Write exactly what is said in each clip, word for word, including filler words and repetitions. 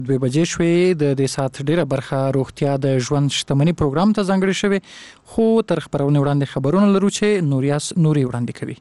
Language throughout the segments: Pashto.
دوه بجې شوې د دې سات ډیره برخه روغتیا د ژوند شتمنۍ پروګرام ته ځانګړې شوې، خو تر خبرونه وړاندې خبرونه لرو چې نوریاس نوري وړاندې کوي.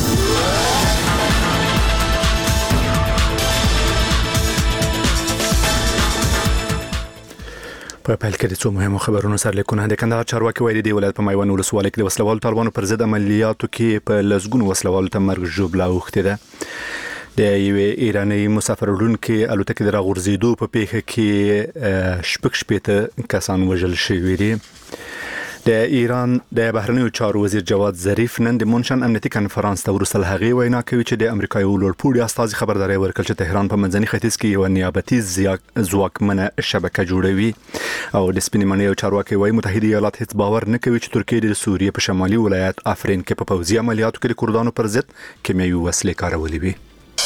په پیل کې د څو مهمو خبرونو سره لیکونه د کندهار چارواکي وایي د ولایت په میوند ولسوالۍ کې د وسلوالو طالبانو پر ضد عملیاتو کې په لسګونو وسلوالو ته مرګ ژوبله اوښتې ده. د یوې ایراني مسافر وړونکي الوتکې د راغورځېدو په پیښه کې شپږ شپېته کسان وژل شوي دي. د ایران د بهرنیو چارو وزیر جواد ظریف نن د مونشن امنیتي کنفرانس ته وروسته له هغې وینا کوي چې د امریکا یو لوړپوړي استازي خبرداری ورکړ چې تهران په منځني ختیځ کې یو نیابتي ځواکمنه شبکه جوړوي. او د سپینې ماڼۍ یو چارواکي وایي متحده ایالات هیڅ باور نه کوي چې ترکیه د سوریې په شمالي ولایت آفرین کې په پوځي عملیاتو کې د کردانو پر ضد کیمیاوي وسلې کارولې وي.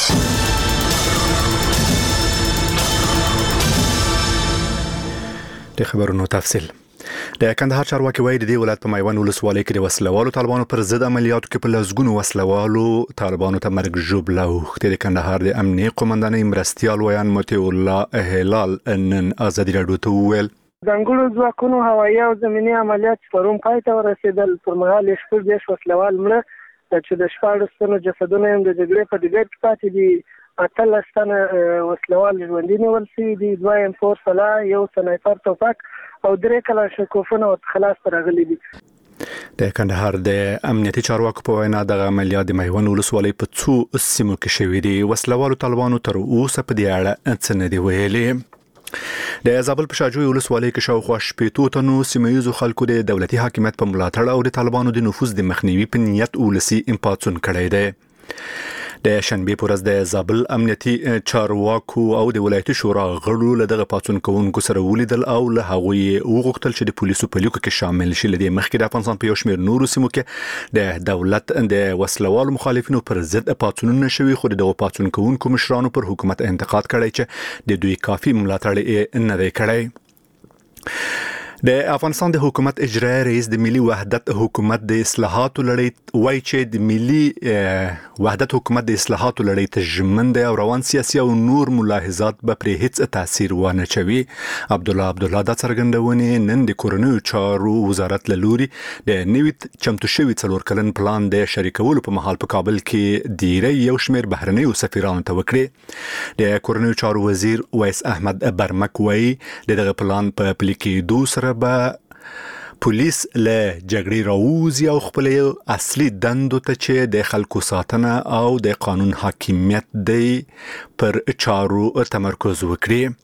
د خبرونو تفصیل. د کندهار چارواکي وایي د دې ولایت په میوند ولسوالۍ کې د وسلوالو طالبانو پر ضد عملیاتو کې په لسګونو وسلوالو طالبانو ته مرګ ژوبله اوښتې. د کندهار د امنیې قومندانۍ مرستیال ویان مطیع الله هلال نن ازادي راډیو ته وویل ځانګړو ځواکونو هوایي او زمیني عملیات پرون پای ته ورسېدل. پر مهال یې شپږ دېرش وسلوال مړه چې د شپاړس تنو جسدونه هم د جګړې په ډګر کې پاتې دي. اتلس تنه وسلوال ژوندي نیول شوي دي، دوه ایم فور سلاح، یو سنایپر توپک او درې کلاشینکوفونه ورته خلاص راغلي دي. د کندهار د امنیتي چارواکو په وینا دغه عملیات د میوند ولسوالۍ په څو سیمو کې شوي دي. وسلوالو طالبانو تر اوسه په دې اړه څه نه دي ویلي. د زابل په شاجوی ولسوالۍ کې شاوخوا شپېتو تنو سیمه ییزو خلکو د دولتي حاکمیت په ملاتړ او د طالبانو د نفوذ د مخنیوي په نیت ولسي پاڅون کړی دی. د شنبې په ورځ د زابل امنیتي چارواکو او د ولایتي شورا غړو له دغه پاڅون کوونکو سره ولیدل او له هغوی وغوښتل چې د پولیسو په لیکو کې شامل شي. لدې مخکې د افغانستان په یو شمېر نورو سیمو کې د دولت د وسلوالو مخالفینو پر ضد پاڅونونه شوي، خو دغه پاڅون کوونکو مشرانو پر حکومت انتقاد کړی چې د دوی کافي ملاتړ یې نه دی کړی. د افغانستان د حکومت اجرایي رئیس د ملي وحدت حکومت د اصلاحاتو لړۍ وایي چې د ملي وحدت حکومت د اصلاحاتو لړۍ ته ژمن دی او روان سیاسي او نور ملاحظات به پرې هیڅ تاثیر ونه چوي. عبدالله عبدالله دا څرګندونې نن د کورنیو چارو وزارت له لوري د نوي چمتو شوي څلور کلن پلان د شریکولو په مهال په کابل کې ډیری یو شمېر بهرنیو سفیرانو ته وکړي. د کورنیو چارو وزیر ویس احمد برمک وایي دغه پلان په پلي کېدو سره به پولیس له جګړې راووځي او خپل اصلي دندو ته چې د خلکو ساتنه او د قانون حاکمیت دی پر چارو تمرکز وکړي.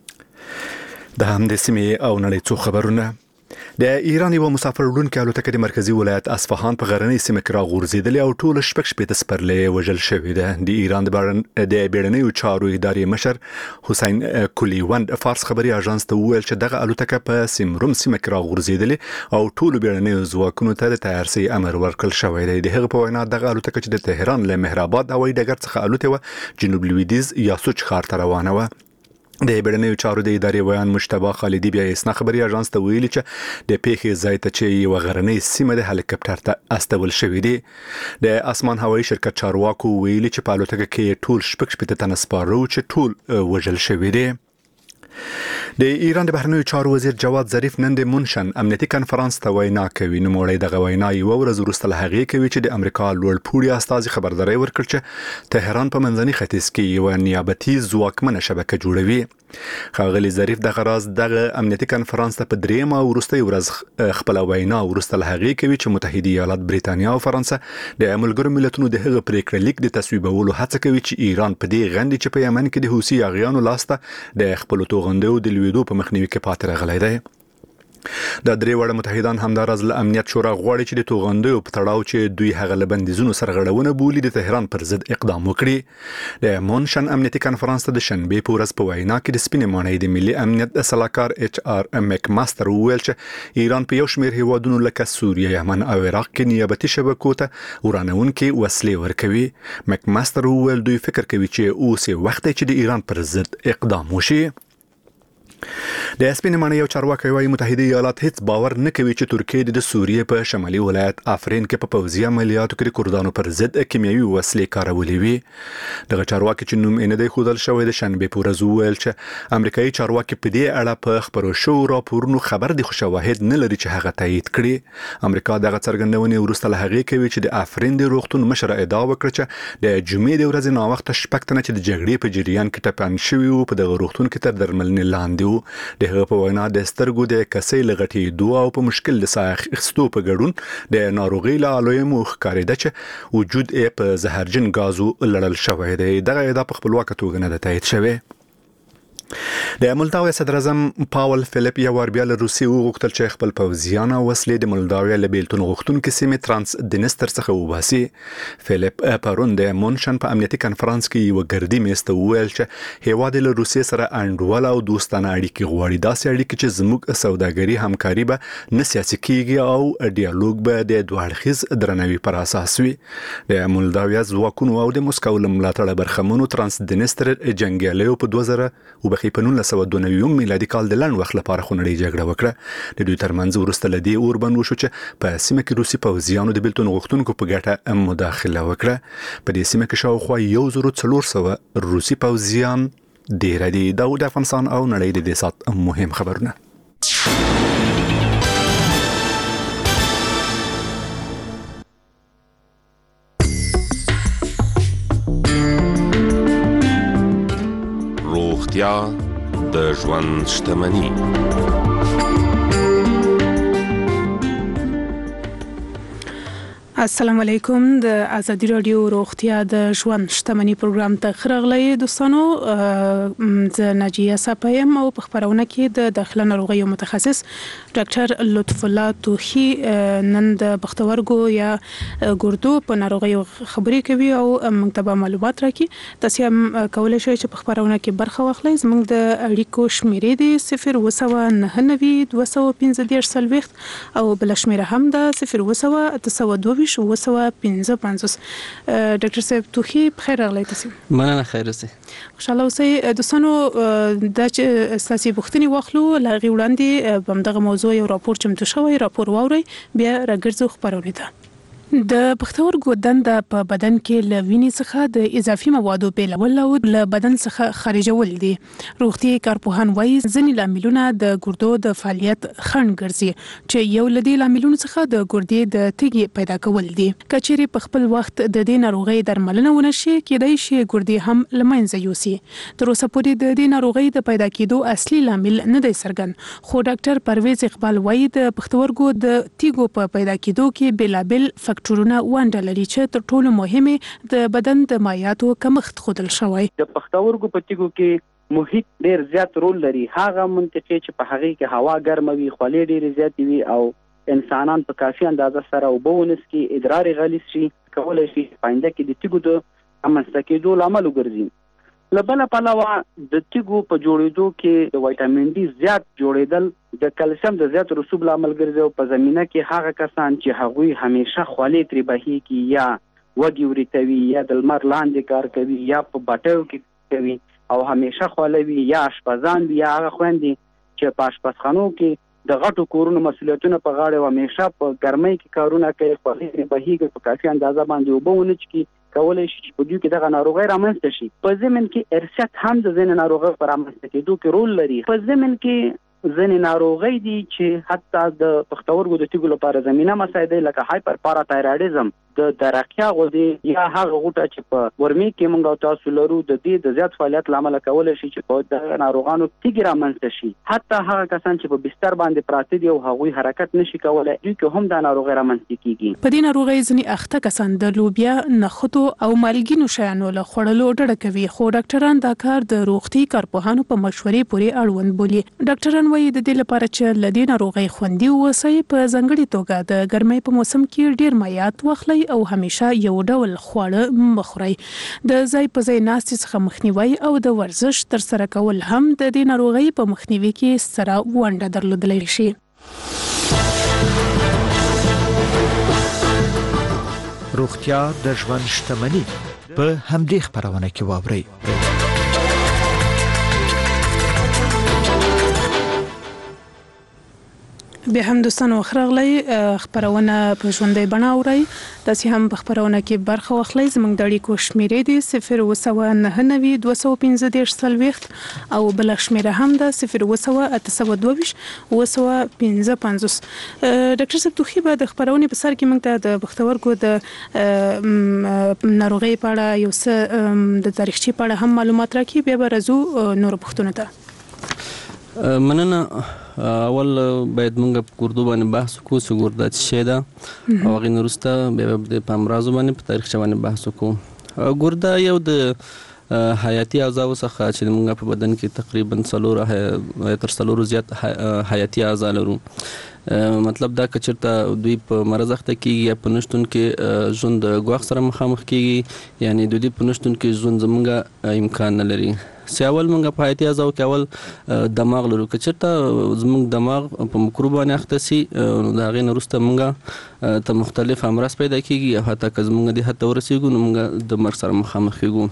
د هم د سیمې او نړۍ څو خبرونه. د ایران یو مسافر وړونکي الوتکه د مرکزی ولایت اصفهان په غرنۍ سیمه کې راغورځېدلې او ټول شپږ شپېته سپرلۍ وژل شوي ده. د ایران د بیړنیو چارو ادارې مشر حسین کولیوند فارس خبري اژانس ته وویل چې دغه الوتکه په سیمروم سیمه کې راغورځېدلې او ټول بیړنیو ځواکونو ته د تیارسي امر ورکړل شوی دی. د هغه په وینا دغه الوتکه چې د تهران له مهرآباد هوایي ډګر څخه الوتې وه جنوب لویدیځ یاسوج ښار ته روانه وه. د بیړنیو چارو د ادارې ویان مجتبی خالدي بیا اسنا خبري اژانس ته ویلي چې د پیښې ځای ته چې یو غرنۍ سیمه د هلیکاپټر ته استول شوې دي. د اسمان هوایي شرکت چارواکو ویلي چې په الوتکه کې ټول شپږ شپېته تنه سپاره چې ټول وژل شوي دي. د ایران د بهرنیو چارو وزیر جواد ظریف نن د مونشن امنیتي کنفرانس ته وینا کوي. نوموړی دغه وینا یوه ورځ وروسته له هغې کوي چې د امریکا لوړپوړي استازي خبرداری ورکړ چې تهران په منځني ختیځ کې یوه نیابتي ځواکمنه شبکه جوړوي. ښاغلي ظریف دغه راز دغه امنیتي کنفرانس ته په درېیمه وروستۍ ورځ خپله وینا وروسته له هغې کوي چې متحده ایالات بریتانیا او فرانسه د ملګرو ملتونو د هغه پریکړه لیک د تصویبولو هڅه کوي چې ایران په دې غندي چې په یمن کې د حوثي یاغیانو لاسته د خپلو توغندیو د لویدو په مخنیوي کې پاتې راغلی دی. د درې وړه متحدان همداراز له امنیت شورا غواړي چې د توغندیو په تړاو چې دوی هغه له بندیزونو سرغړونه بولي د تهران پر ضد اقدام وکړي. د مونشن امنیتي کنفرانس ته د شنبې په ورځ په وینا کې د سپینې ماڼۍ د ملي امنیت سلاکار ایچ آر میک ماستر وویل چې ایران په یو شمېر هیوادونو لکه سوریه، یمن او عراق کې نیابتي شبکو ته ورانونکې وسلې ورکوي. میک ماستر وویل دوی فکر کوي چې اوس وخت دی چې د ایران پر ضد اقدام وشي. د سپین معنی یو چارواکي وايي متحده ایالات هیڅ باور نه کوي چې ترکیه د سوریې په شمالي ولایت آفرین کې په پوځي عملیاتو کې د کردانو پر ضد کیمیاوي وسلې کارولې وي. دغه چارواکي چې نوم یې نه دی ښودل شوی د شنبې په ورځ وویل چې امریکایي چارواکي په دې اړه په خبرو شوو راپورونو خبر دي خو شواهد نه لري چې هغه تایید کړي. امریکا دغه څرګندونې وروسته له هغې کوي چې د آفرین د روغتون مشر ادعا وکړه چې د جمعې د ورځې ناوخته شپږ تنه چې د جګړې په جریان کې ټپیان شوي وو په دغه روغتون کې تر درملنې لاندې وو. د هغه په وینا د سترګو د کسۍ له غټېدو او په مشکل د ساه اخیستو په ګډون د ناروغۍ له علایمو ښکارېده چې وجود یې په زهرجن ګازو لړل شوی دی. دغه ادعا په خپلواکه توګه نه ده تایید شوې. د مولداویا صدر اعظم پاول فلیپ یو ور بیا له روسیې وغوښتل چې خپل پوځیان او وسلې د مولداویا له بیلتون غوښتونکو سیمې ترانس دنستر څخه وباسي. فلیپ پرون د مونشن په امنیتي کنفرانس کې یو ګردی میز ته وویل چې هیواد له روسیې سره انډول او دوستانه اړیکې غواړي، داسې اړیکې چې زموږ سوداګري همکاري به نه سیاسي کیږي او ډیالوګ به د دوه اړخیز درناوي پر اساس وي. د مولداویا ځواکونو او د موسکو له ملاتړه برخمنو ترانس دنستر جنګیالیو په دوه زره په نولس سوه دوه نوي میلادي کال د لنډ وخت لپاره خونړۍ جګړه وکړه. د دوی ترمنځ وروسته له دې اوربند وشو چې په سیمه کې روسي پوځیانو د بیلتون غوښتونکو په ګټه مداخله وکړه. په دې سیمه کې شاوخوا یو زر څلور سوه روسي پوځیان ډېر دي. دا د افغانستان او نړۍ د دې سات مهم خبرونه. روغتیا د ژوند شتمني. السلام علیکم. د ازادي رادیو روغتیا د ژوند شتمني پروګرام ته خراغلی دوستانو. زه ناجیه صاحب او په خبرونه کې د داخله ناروغیو متخصص ډاکټر لطف الله توخی نن د بختورګو یا ګردو په ناروغیو خبرې کوي او موږ ته معلومات راکړي. تاسو هم کولای شئ چې په خبرونه کې برخه واخلئ. زموږ د اړیکو شمیرې دي صفر اووه سوه نهه نوي دوه سوه پنځه دېرش څلوېښت او بله شمیره هم ده صفر اووه سوه اته سوه دوه ویشت اووه سوه پنځه پنځوس. ډاکټر صاحب توخی بخیر راغلی. تاسو مننه. خیر اوسئ. خوشاله اوسئ. دوستانو دا چې ستاسو پوښتنې واخلو له هغې وړاندې په همدغه موضوع یو راپور چمتو شوی، راپور واورئ بیا راګرځو خپرونې ته. د پښتورګو دنده په بدن کې له وینې څخه د اضافي موادو بیلول او له بدن څخه خارجول دي. روغتي کارپوهان وایي ځینې لاملونه د ګردو د فعالیت خنډ ګرځي چې یو له دې لاملونو څخه د ګردې د تیږې پیدا کول دي. که چیرې په خپل وخت د دې ناروغۍ درملنه ونه شي کېدای شي ګردې هم له منځه یوسي. تر اوسه پورې د دې ناروغۍ د پیدا کېدو اصلي لامل نه دی څرګند، خو ډاکټر پرویز اقبال وایي د پښتورګو د تیږو په پیدا کېدو کې بېلابېل فکټورونه ونډه لري چې تر ټولو مهمه د بدن د مایعاتو کمښت ښودل شوی. د پښتورګو په تیږو کې محیط ډیر زیات رول لري. هغه منطقه چې په هغه کې هوا ګرمه وي، خولې ډیر زیات وي او انسانان په کافي اندازه سره اوبه ونس کې ادرار غلیظ شي، کولای شي پاینده کې د تیږو د امنځته کېدو لامل وګرځي. له بله پلوه د تیږو په جوړېدو کې د وایټامین ډي زیات جوړېدل د کلسیم د زیات رسوب لامل ګرځي او په زمینه کې هغه کسان چې هغوی همیشه خولې ترې بهیږي یا وږي وریتوي یا د لمر لاندې کار کوي یا په بټیو کې کوي او همیشه خوله وي یا اشپزان وي یا هغه خویندې چې په اشپزخانو کې د غټو کورونو مسؤلیتونه په غاړه او همیشه په ګرمۍ کې کارونه کوي، خولې ترې بهیږي، په کافي اندازه باندې اوبه ونه څښي، کولای شي چې په دوی کې دغه ناروغۍ رامنځته شي. په ضمن کې ارثیت هم د ځینې ناروغۍ په رامنځته کېدو کې رول لري. په ضمن کې ځینې ناروغۍ دي چې حتی د پښتورګو د تیږو لپاره زمینه مساعده لکه هایپر پاراتایرایډیزم د درقیا غدې یا هغه غوټه چې په ورمي کې موږ او تاسو لرو د دې د زیات فعالیت لامل کولای شي چې په د ناروغانو تیږې رامنځته شي. حتی هغه کسان چې په بستر باندې پراته دي او هغوی حرکت نشي کولای دوی کې هم د ناروغۍ رامنځته کیږي. په دې ناروغۍ ځینې اخته کسان د لوبیا، نخودو او مالګینو شیانو له خوړلو ډډه کوي، خو ډاکټران دا کار د روغتي کارپوهانو په مشورې پورې اړوند بولي. ډاکټران وایي د دې لپاره چې له دې ناروغۍ خوندي اوسئ په ځانګړې توګه د ګرمۍ په موسم کې ډیر مایعات واخلئ او همیشه یو ډول خواړه مخورئ. د ځای په ځای ناستې څخه مخنیوي او د ورزش ترسره کول هم د دې ناروغۍ په مخنیوي کې ستره ونډه درلودلی شي. روغتیا د ژوند شتمني په همدې خبرونه کې واورئ. بیا هم دوستانو خرغلی خبرونه په ژوندۍ بڼه اورئ تاسو هم په خبرونه کې برخه واخلئ زموږ د اړیکو شمیرې دي صفر اووه سوه نهه نوي دوه سوه پنځه دېرش څلوېښت او بله شمیره هم ده صفر اووه سوه اته سوه دوه ویشت اووه سوه پنځه پنځوس. ډاکټر صاحب توخي به د خبرونې په سر کې موږ ته د پښتورګو د ناروغۍ په اړه یو څه د تاریخچې په اړه هم معلومات راکړي بیا به راځو نورو پوښتنو ته. مننه. اول باید موږ په ګردو باندې بحث وکړو چې ګرده څه شی ده او هغې نه وروسته بیا به په امراضو باندې په تاریخچه باندې بحث وکړو. ګرده یو د حیاتي اعضاو څخه چې موږ په بدن کې تقریبا څلور تر څلورو زیات حیاتي اعضا لرو. مطلب دا که چېرته دوی په مرض اخته کېږي یا په نشتون کې ژوند د ګواښ سره مخامخ کېږي یعنې د دوی په نشتون کې ژوند زموږ امکان نه لري. چې اول موږ په حیاتي اعضاو کې اول دماغ لرو. که چېرته زموږ دماغ په مکروب باندې اخته سي نو د هغې نه وروسته موږ ته مختلف امراض پیدا کېږي او حتی که زموږ دې حد ته ورسېږو نو موږ د مرګ سره مخامخ کېږو.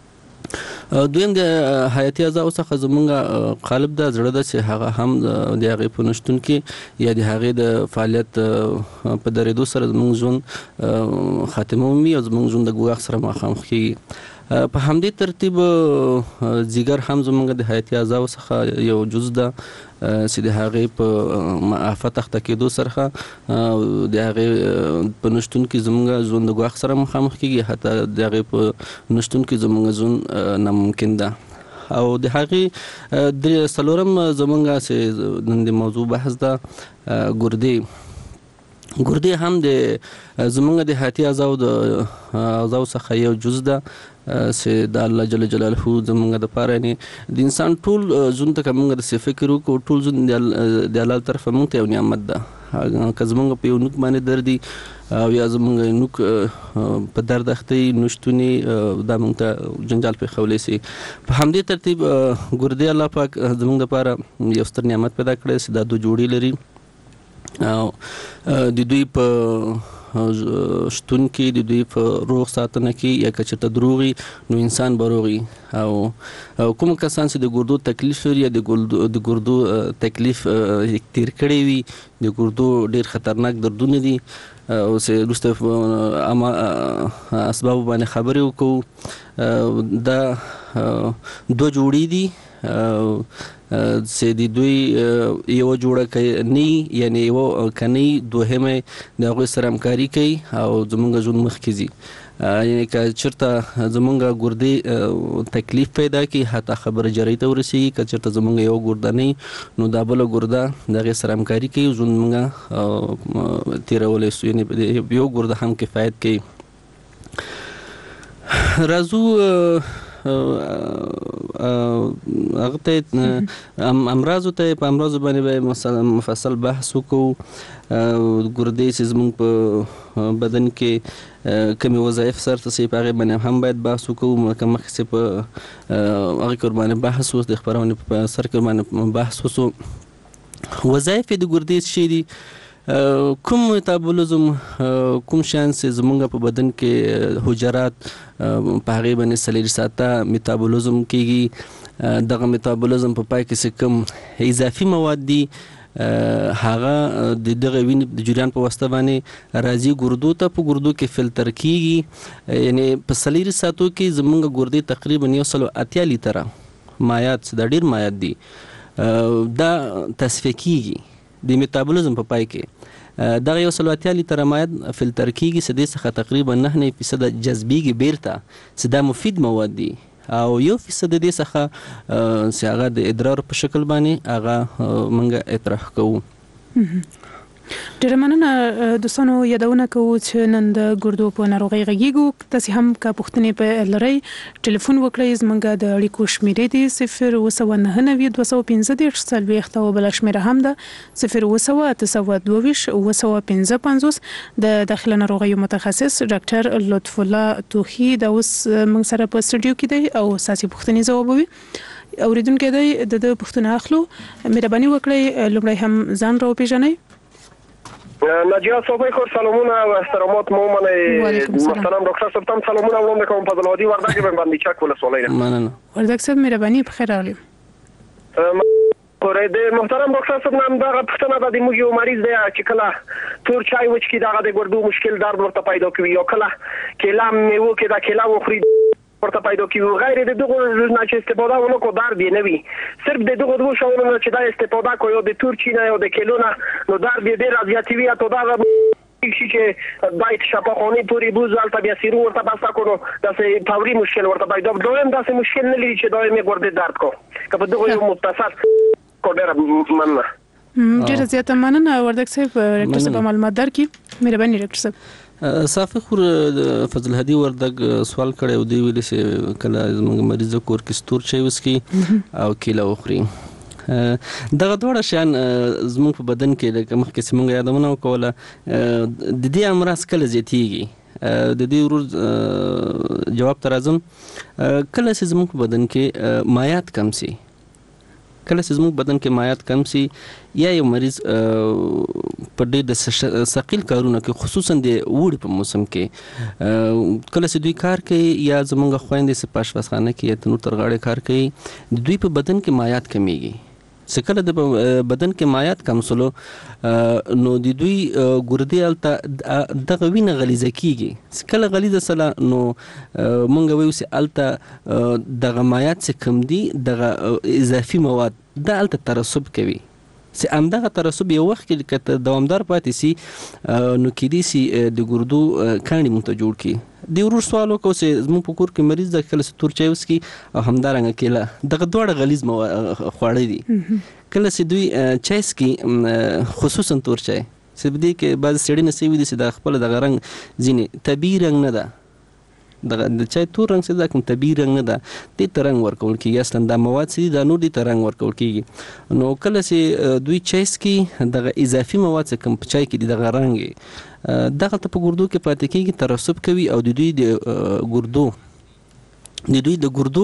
دویم د حیاتي اعضاو څخه زموږ قالب ده زړه ده چې هغه هم د هغې په نشتون کې یا د هغې د فعالیت په درېدو سره زموږ ژوند خاتمه ومومي او زموږ ژوند د ګواښ سره مخامخ کېږي. په همدې ترتیب ځیګر هم زموږ د حیاتي اعضاو څخه یو جز ده چې د هغې په آفت اخته کېدو سره د هغې په نشتون کې زموږ ژوند د ګواښ سره مخامخ کېږي حتی د هغې په نشتون کې زموږ ژوند ناممکن ده. او د هغې څلورم زموږ چې نن د موضوع بحث ده ګردې. ګردې هم د زموږ د حیاتي اعضاو د اعضاو څخه یو جز ده چې د الله جل جلاله زموږ دپاره یعنې د انسان ټول ژوند ته که موږ داسې فکر وکړو ټول ژوند د الله له طرفه موږ ته یو نعمت ده. که زموږ په یو نوک باندې درد وي او یا زموږ نوک په درد اخته وي نشتونې دا موږ ته جنجال پېښولی سي. په همدې ترتیب ګردې الله پاک زموږ دپاره یو ستر نعمت پیدا کړی چې دا دوه جوړې لري او د دوی په شتون کې د دوی په روغ ساتنه کې یا که چېرته دروغ وي نو انسان به روغ وي. او کوم کسان چې د ګردو تکلیف لري یا د ګردو تکلیف تیر کړی وي د ګردو ډېر خطرناک دردونه دي او چې وروسته اسبابو باندې خبرې وکړو. دا دوه جوړې دي چې د دوی یوه جوړه کنۍ یعنې یوه کنۍ دوهمه د هغوی سره همکاري کوي او زموږ ژوند مخکې ځي. یعنې که چېرته زموږ ګردې تکلیف پیدا کړي حتی خبره جرۍ ته ورسېږي که چېرته زموږ یوه ګرده نه نو دا بله ګرده د هغې سره همکاري کوي ژوند موږ تېرولی سو یعنې یو ګرده هم کفایت کوي. راځو هغه ته امراضو ته په امراضو باندې به مفصل بحث وکړو. ګردې چې زموږ په بدن کې کمې وظایف سرته سي په هغې باندې هم باید بحث وکړو. لکه مخکې چې په هغې کې ورباندې بحث وس د خپرونې په سر کې ورباندې بحث وسو. وظایف یې د ګردې څه شي دي؟ کوم میتابولیزم کوم شیان چې زموږ په بدن کې حجرات په هغې باندې څلېرویشت ساعته میتابولیزم کېږي. دغه میتابولیزم په پای کې چې کوم اضافي مواد دي هغه د دغه وینې د جریان په واسطه باندې راځي ګردو ته په ګردو کې فلتر کېږي. یعنې په څلېرویشت ساعتو کې زموږ ګردې تقریبا یو سل او اتیا لیتره مایعات چې دا ډېر مایعات دي دا تصفیه کېږي د میتابولیزم په پای کې. دغه یو سل او اتیا لیتره مایعات فلتر کېږي چې دې څخه تقریبا نهه نوي فیصده جذبېږي بیرته چې دا مفید مواد دي او یو فیصد دې څخه چې هغه د ادرار په شکل باندې هغه موږ اطراح کوو. ډېره مننه دوستانو. یادونه کوو چې نن د ګردو په ناروغۍ غږیږو. تاسې هم که پوښتنې په لرئ ټلیفون وکړئ. زموږ د اړیکو شمیرې دي صفر اووه سوه نهه نوي دوه سوه پنځه دېرش څلوېښت او بله شمیره هم ده صفر اووه سوه اته سوه دوه ویشت اووه سوه پنځه پنځوس. د داخله ناروغیو متخصص ډاکټر لطف الله توخي دا اوس موږ سره په سټوډیو کې دی او ستاسې پوښتنې ځوابوي. اورېدونکی دی د ده پوښتنه اخلو. مهرباني وکړئ لومړی هم ځان راوپېژنئ. نجیات صوفی خور سلامونه و احترامات مو منه محترم دکتر صاحب تام سلامونه وړاندې کوم په دلودي وردګ باندې چک ولسوالۍ نه. مننه وردګ صاحب مهرباني په خیر راغلی. پر د محترم ډاکټر صاحب نام دا پښتنه د موږ یو مریض دی چې کله تور چای وچ کی دغه د ګردو مشکل دار ورته پیدا کوي او کله کله میوه کې دا کله وخوري ورته پیدا کوي غیر د دغه نه چې استفاده ونه کو دار دی نه وي صرف د دغه دوه شاورونو چې دا استفاده کوي د تور چای نه او د کلونه نو دار دی ډیر زیاتوي ته دا چې دایت شفاخونی پوری بوزال طبيعي سیرو ورته باسا کو دا سه فوري مشکل ورته پیدا دویم دا سه مشکل نه لري چې دایم ګرده درد کو کله دغه یو مختصر کو ډیر مننه ډیر زیاته مننه وردګ صاحب ډاکټر صاحب معلومات درکې مهرباني ډاکټر صاحب صافي خور فضل هدي وردګ سوال کړی او دی ویل چې کله زموږ مریض کور کې ستور چي وسکي او کیله وخوري دغه ډوړه شان زموږ په بدن کې لکه مخکې چې موږ یادونه وکوله د دې امراض کله زیاتیږي د دې ورو جواب ته راځم کله چې زموږ په بدن کې مایعات کم سي کله چې زموږ بدن کې مایعات کم سي یا یو مریض په ډېر د ثقیل کارونه کې خصوصا د وړي په موسم کې کله چې دوی کار کوي یا زموږ خويندې چې په اشپزخانه کې یا تنور تر غاړې کار کوي دوی په بدن کې مایعات کمیږي سکله د بدن کې مایعات کم سلو نو د دوی ګردې الته دغه وینه غلیظه کیږي سکله غلیظه سره نو مونږ وایو چې الته دغه مایعات چې کم دي دغه اضافي مواد د الته ترسب کوي چې همدغه ترسب یو وخت کې کته دوامدار پاتې سي نو کېدی سي د ګردو کاڼي مونږ ته جوړ کړي دی ورور سوال وکړو چې زموږ په کور کې مریض د کله ستور چای وسکي او همدارنګه کېله دغه دواړه غلیظ خواړه دي کله چې دوی چای سکي خصوصا تور چای چې بدې کې بعض سړي نسوي دي چې د خپل دغه رنګ ځینې طبیعي رنګ نه ده دغه د چای تور رنګ څه دا کوم طبیعي رنګ نه ده دې ته رنګ ورکول کېږي اصلا دا مواد چې دا نور دي ته رنګ ورکول کېږي نو کله چې دوی چای سکي دغه اضافي مواد چې کوم په چای کې دي دغه رنګ دغه ته په ګردو کې پاتې کېږي ترسب کوي او د دوی د ګردو د دوی د ګردو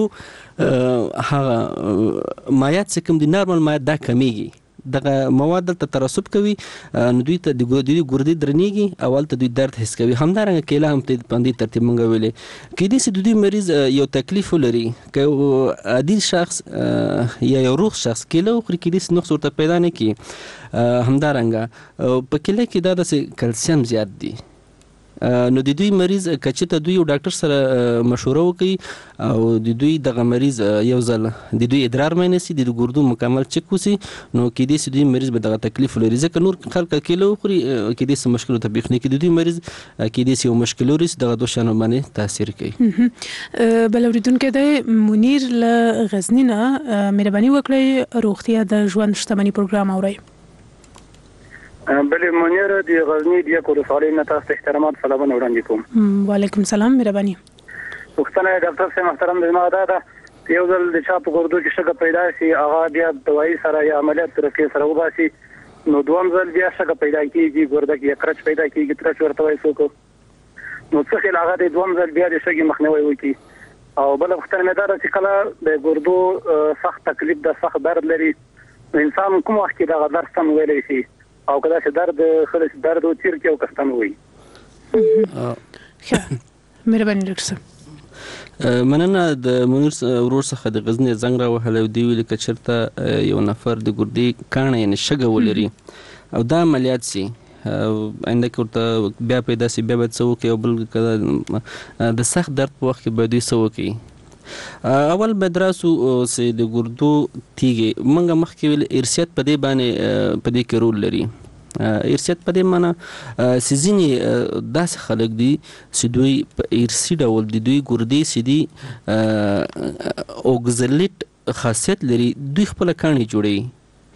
هغه مایعات چې کوم دي نارمل مایعات دا کمیږي دغه مواد دلته ترسب کوي نو دوی ته د دوی ګردې درنیږي اول ته دوی درد حس کوي همدارنګه کېله هم په دې ترتیب مونږ ویلې کېدای شي د دوی مریض یو تکلیف ولري که عادي شخص یا یو روغ شخص کېله وخوري کېدای شي نقص ورته پیدا نه کړي همدارنګه په کېله کې دا د کلسیم زیات دی نو د دوی مریض کچته دوی یو ډاکټر سره مشوره وکړي او د دوی دغه مریض یو ځل د دوی ادرار مینسي د ګردو مکمل چک وسی نو کېدای شي دوی مریض به دغه تکلیف لري ځکه نور خلک کېله وخوري کېدای شي مشکل تطبیق نه کړي د دوی مریض کېدای شي یو مشکل لري دغه دوه شانو باندې تاثیر کوي بل اوریدونکو د منیر له غزنی نه مهرباني وکړئ روغتیا د ژوند شتمنۍ پروګرام اورئ بله منیر دی غزنی دی کور سالي نه تاسو احترامات سلامونه وړاندې کوم وعلیکم سلام مهرباني وختونه ډاکټر صاحب محترم دی ما دا دا یو ځل د چا په ګردو کې شګه پیدا شي هغه بیا دوايي سره یا عملیات تر کې سره وباسي نو دوم ځل بیا شګه پیدا کیږي ګرده کې کرچ پیدا کیږي ترچ ورته وایي څوک نو څه خل هغه د دوم ځل بیا د شګي مخنیوي وکړي او بل وختونه مې دا چې کله د ګردو سخت تکلیف د سخت درد لري انسان کوم وخت کې دا درد سم ویلې شي او کله چې درد خلص درد او تیر کې او کستان وي مهرباني ډاکټر صاحب مننه د منیر ورور څخه د غزنی زنګ را وهله دی ویل ک چرته یو نفر د ګردې کانه یعنی شګه ولري او دا عملیات سي انده کوته بیا پیدا سي بیا به څو کې بل کله د سخت درد په وخت کې به دوی څو کې اول بدراسو سه د ګردو تیږي منګه مخکې ویل ارسیت په دې باندې په دې کې رول لري ارسیت په دې معنی سيزيني داس خلک دي چې دوی په ارسی ډول دي دوی ګردې سدي اوګزلیټ خاصیت لري دوی خپل کاني جوړي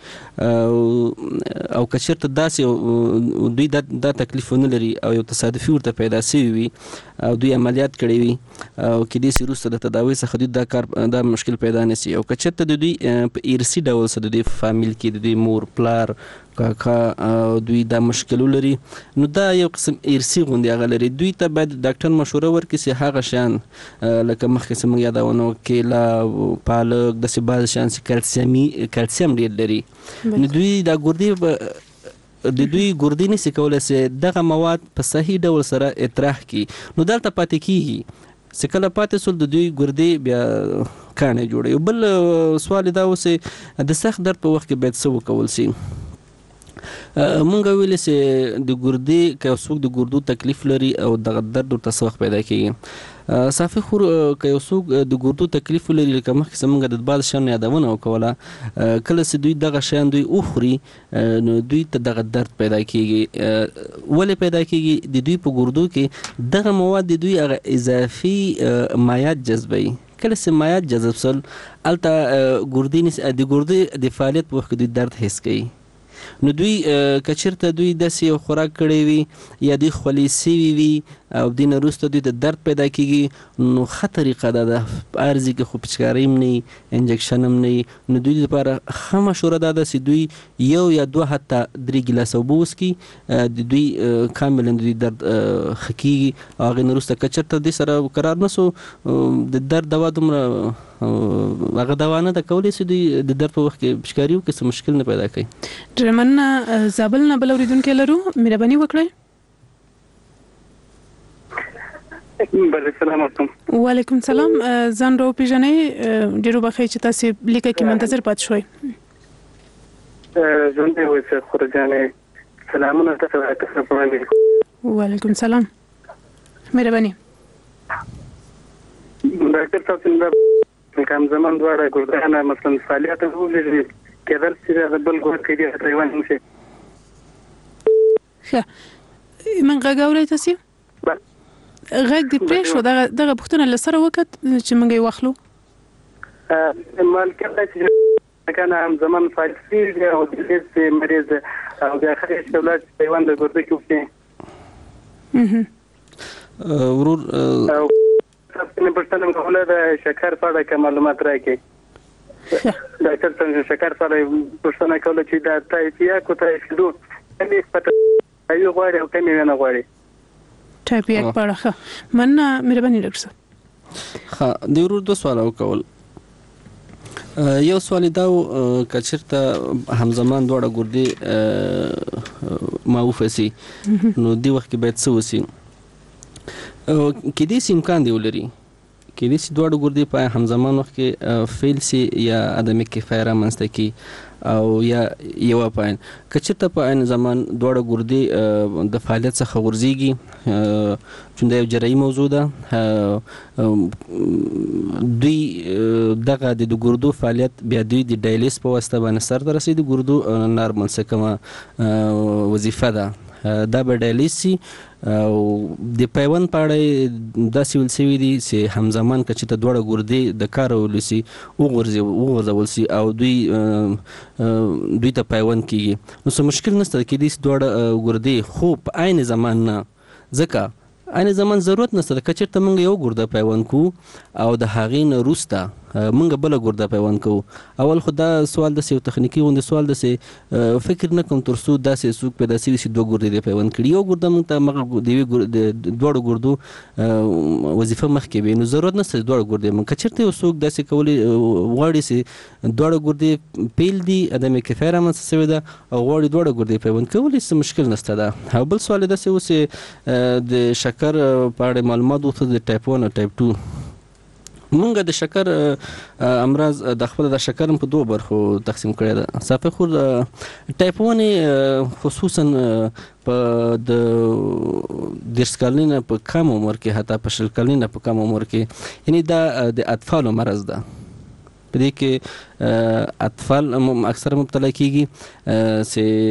او کچرته داسې دوی دا تکلیفونه لري او یو تصادفي ورته پیدا شوی وي او دوی عملیات کړی وي او کېدای شي وروسته د تداوۍ څخه دوی دا کار دا مشکل پیدا نه شي او کچرته د دوی په ارسي ډول سره د دوی فامیل کې د دوی مور پلار کاکا دوی دا مشکل لري نو دا یو قسم ارسي غوندي هغه لري دوی ته باید ډاکټر مشوره ورکړي چې هغه شان لکه مخکې سم یادونه کېله پالک د سبا شان کلسیمي کلسیم ډیر لري نو دوی دا ګردې د دوی ګردې نشي کولای چې دغه مواد په صحیح ډول سره اطراح کړي نو دلته پاتې کیږي چې کله پاتې سول د دوی ګردې بیا کاڼې جوړوي. بل سوال دا و چې د سخت درد په وخت کې باید څه وکول شي. مونږ ویل چې د ګردې که یو څوک د ګردو تکلیف لري او دغه درد ورته څه وخت پیدا کېږي. صافي خور که یو څوک د ګردو تکلیف لري لکه مخکې چې مونږ د بعض شیانو یادونه وکوله، کله چې دوی دغه شیان دوی وخوري نو دوی ته دغه درد پیدا کېږي. ولې پیدا کېږي؟ د دوی په ګردو کې دغه مواد د دوی هغه اضافي مایعات جذبوي. کله چې مایعات جذب سول هلته ګردې د ګردې د فعالیت په وخت کې دوی درد حس کوي. نو دوی که چېرته دوی داسې یو خوراک کړی وي یا دوی خولې سوي وي او دې نه وروسته دوی ته درد پیدا کېږي، نو ښه طریقه ده د عرضې کې خو پچکارۍ هم نه وي، انجکشن هم نه وي، نو دوی لپاره ښه مشوره دا ده چې دوی یو یا دوه حتی درې ګیلاسه اوبه وڅښي، د دوی کاملا د دوی درد ښه کېږي. او هغې نه وروسته که چېرته دې سره قرار نه سو د درد دوا دومره هغه دوا نه ده کولی چې دوی د درد په وخت کې پچکاري وکړي، څه مشکل نه پیدا کوي. ډېره مننه. زابل نه بل اورېدونکی لرو، مهرباني وکړئ. بله، سلام علیکم. وعلیکم سلام. ځان را وپېژنئ. ډېرو بخیر چې تاسې لیکه کې منتظر پاتې شوئ. ژوندی اوسئ خورجانې. سلامونه تاسو. وعلیکم سلام. مهرباني. ډاکټر صاحب څنګه کوم زمان دواړه ګردانه مثلا فعالیت وکړي کېدل چې د بل ګور کې دی تایوان نشي. ښه، من غږ اورئ تاسې؟ غږ دې پرې شو. دغه دغه پوښتنه له سره وکړه چې موږ یې واخلو. مالکه چې کنه هم زمان فعالیت او د دې مریض او د اخر شولات تایوان د ګرده کې وکړي. ورور تاسو په پښتنه کوله د شکر په اړه کوم معلومات راکړئ. ډاکټر څنګه شکر په اړه پښتنه کوله چې دا تایپیا کو تایفیدو کله پته ایو غواړي او کله نه غواړي. تایپیا په اړه ښه مننه. مهرباني ډاکټر صاحب. ښه، د ورور دوه سوال وکول. یو سوال دا و که چېرته همزمان دواړه ګردې معوفه سي نو دې وخت کې باید څه وسي؟ کېدای شي امکان دی ولري، کېدای شي دواړه ګردې په همزمان وخت کې فیل سي یا عدم کفایه رامنځته کړي او یا یوه په عین. که چېرته په عین زمان دواړه ګردې د فعالیت څخه غورځېږي، چون دا یو جراحي موضوع ده، دوی دغه د ګردو فعالیت بیا دوی د ډایلیس په واسطه باندې سرته رسوي. د ګردو نارمل څه کومه وظیفه ده دا به ډایلیس سي. او د پیوند په اړه داسې ویل شوي دي چې همزمان که چېرته دواړه ګردې د کاره ولوسي وغورځول سي او دوی دوی ته پیوند کېږي، نو څه مشکل نشته. کېدای شي دواړه ګردې خو په عین زمان نه، ځکه عین زمان ضرورت نشته. که چېرته موږ یو ګرده پیوند کوو او د هغې نه وروسته موږ بله ګرده پیوند کوو، اول خو دا سوال داسې یو تخنیکي غوندې سوال داسې فکر نه کوم تر څو داسې څوک پیدا شوي چې دوه ګردې دې پیوند کړي. یو ګرده موږ ته مغه د یوې دواړو ګردو وظیفه مخکې وي، نو ضرورت نشته چې دواړه ګردې موږ. که چېرته یو څوک داسې کولی غواړي چې دواړه ګردې پیل دي، عدم کفایه رامنځته شوې ده او غواړي دواړه ګردې پیوند کولی، څه مشکل نشته ده. او بل سوال یې داسې و چې د شکر په اړه معلومات وغوښتل، د ټایپ ون او ټایپ ټو. مونږ د شکر امراض د خپل د شکر په دوه برخو تقسیم کړی ده. صافي خور ټایپ ون خصوصا په د دېرش کلنې نه په کم عمر کې، حتی په شل کلنې نه په کم عمر کې، یعنی دا د اطفالو مرض ده. په دې کې اطفال اکثر مبتلا کېږي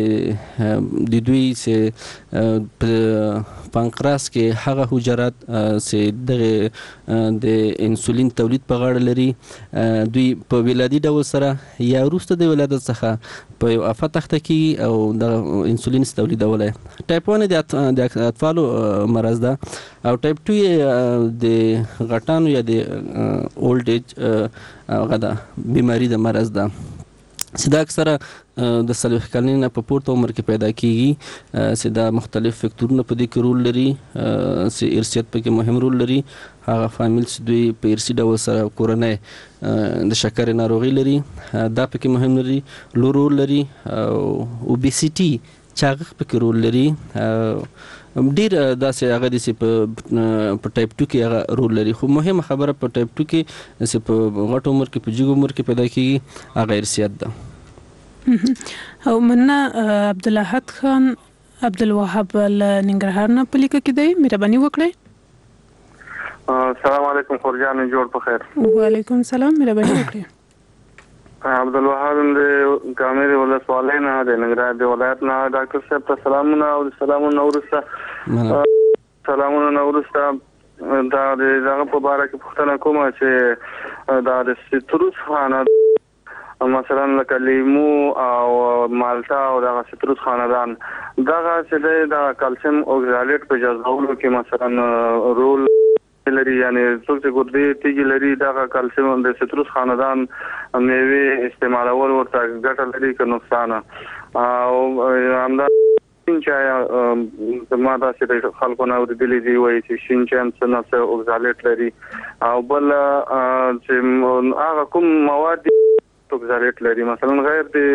چې د دوی چې په پانکراس کې هغه حجرات چې دغه د انسولین تولید په غاړه لري، دوی په ولادي ډول سره یا وروسته د ولادت څخه په یو افت اخته کېږي او د انسولین تولیدولی. ټایپ ون د اطفالو مرض ده او ټایپ ټو د غټانو یا د اولډ ایج هغه ده بیماری د مرض ده چې دا اکثره د څلوېښت کلنې نه په پورته عمر کې پیدا کېږي، چې دا مختلف فکتورونه په دې کې رول لري، چې ارثیت پکې مهم رول لري. هغه فامیل چې دوی په ارثي ډول سره کورنۍ د شکرې ناروغي لري دا پکې مهم لري، لو رول لري، او اوبیسیټي چاغښت پکې رول لري، ډیر داسې هغه د په ټایپ ټو کې هغه رول لري خو مهمه خبره په ټایپ ټو کې چې په غټ عمر کې په جګ عمر کې پیدا کیږي هغه ارثیات ده. او مننه عبدالاحد خان عبدالوهاب ننګرهار نه په لیکه کې دی مهرباني وکړئ. السلام علیکم خورجان جوړ په خیر. وعلیکم السلام مهرباني وکړئ. عبدالوهاب د کامل ولسوالۍ نه د ننګرهار د ولایت نه ډاکټر صاحب ته سلامونه او سلامونه ورسته سلامونه ورسته دا د هغه په اړه کې پوښتنه کومه چې دا د سټروس خانه مثلا لکه لیمو او مالټا او دا سټروس خاندان دا چې د کلسیم اوکزالیټ په جذبولو کې مثلا رول لري یعنی څوک چې ګردې تیږي لري دا کلسیم د سټروس خاندان میوه استعمالول ورته ګټه لري که نقصان او همدا چې ما دا چې خلکو نه ورېدلې دي وایي چې شین چای هم څه نفس اوکزالیټ لري او بل چې هغه کوم مواد اوکزالیټ لري مثلا غیر د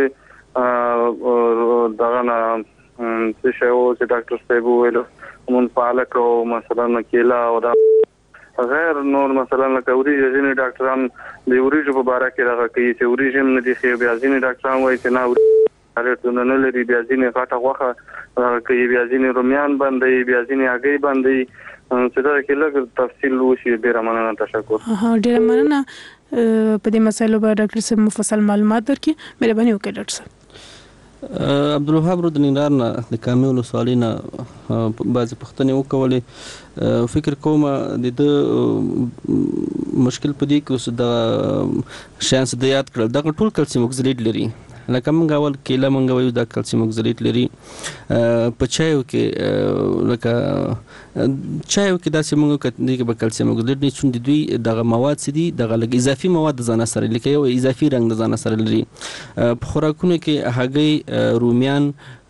دغه نه څه شی و چې ډاکټر صاحب وویلو مونږ پالک او مثلا کیلا او دا غیر نور مثلا لکه وریجې ځینې ډاکټران د وریجو په اړه کې راغلي چې وریجې هم نه دي خو بیا ځینې ډاکټران وایي چې نه وریجې نه لري بیا ځینې غټه غوښه کوي بیا ځینې رومیان باندې بیا ځینې هګۍ باندې چې دا کې لږ تفصیل وشي ډیره مننه تشکر. ها ډیره مننه په دې مسایلو باندې ډاکټر صاحب مفصل معلومات درکړي مهرباني وکړئ ډاکټر صاحب. عبدالوهاب رو د ننګرهار نه د کامې ولسوالۍ نه بعضې پوښتنې وکولې فکر کوم د ده مشکل په دې کې اوس دغه شیان چې ده یاد کړل دغه ټول کلسیم اوکزالیټ لري لکه موږ اول کیله موږ وایو دا کلسیم اوکزالیټ لري په چایو کې لکه چایو کې داسې موږ کتنې کې به کلسیم اوکزالیټ نه چون د دوی دغه مواد چې دي دغه لږ اضافي مواد د ځان سره لکه یو اضافي رنګ د ځان سره لري په خوراکونو کې هګۍ رومیان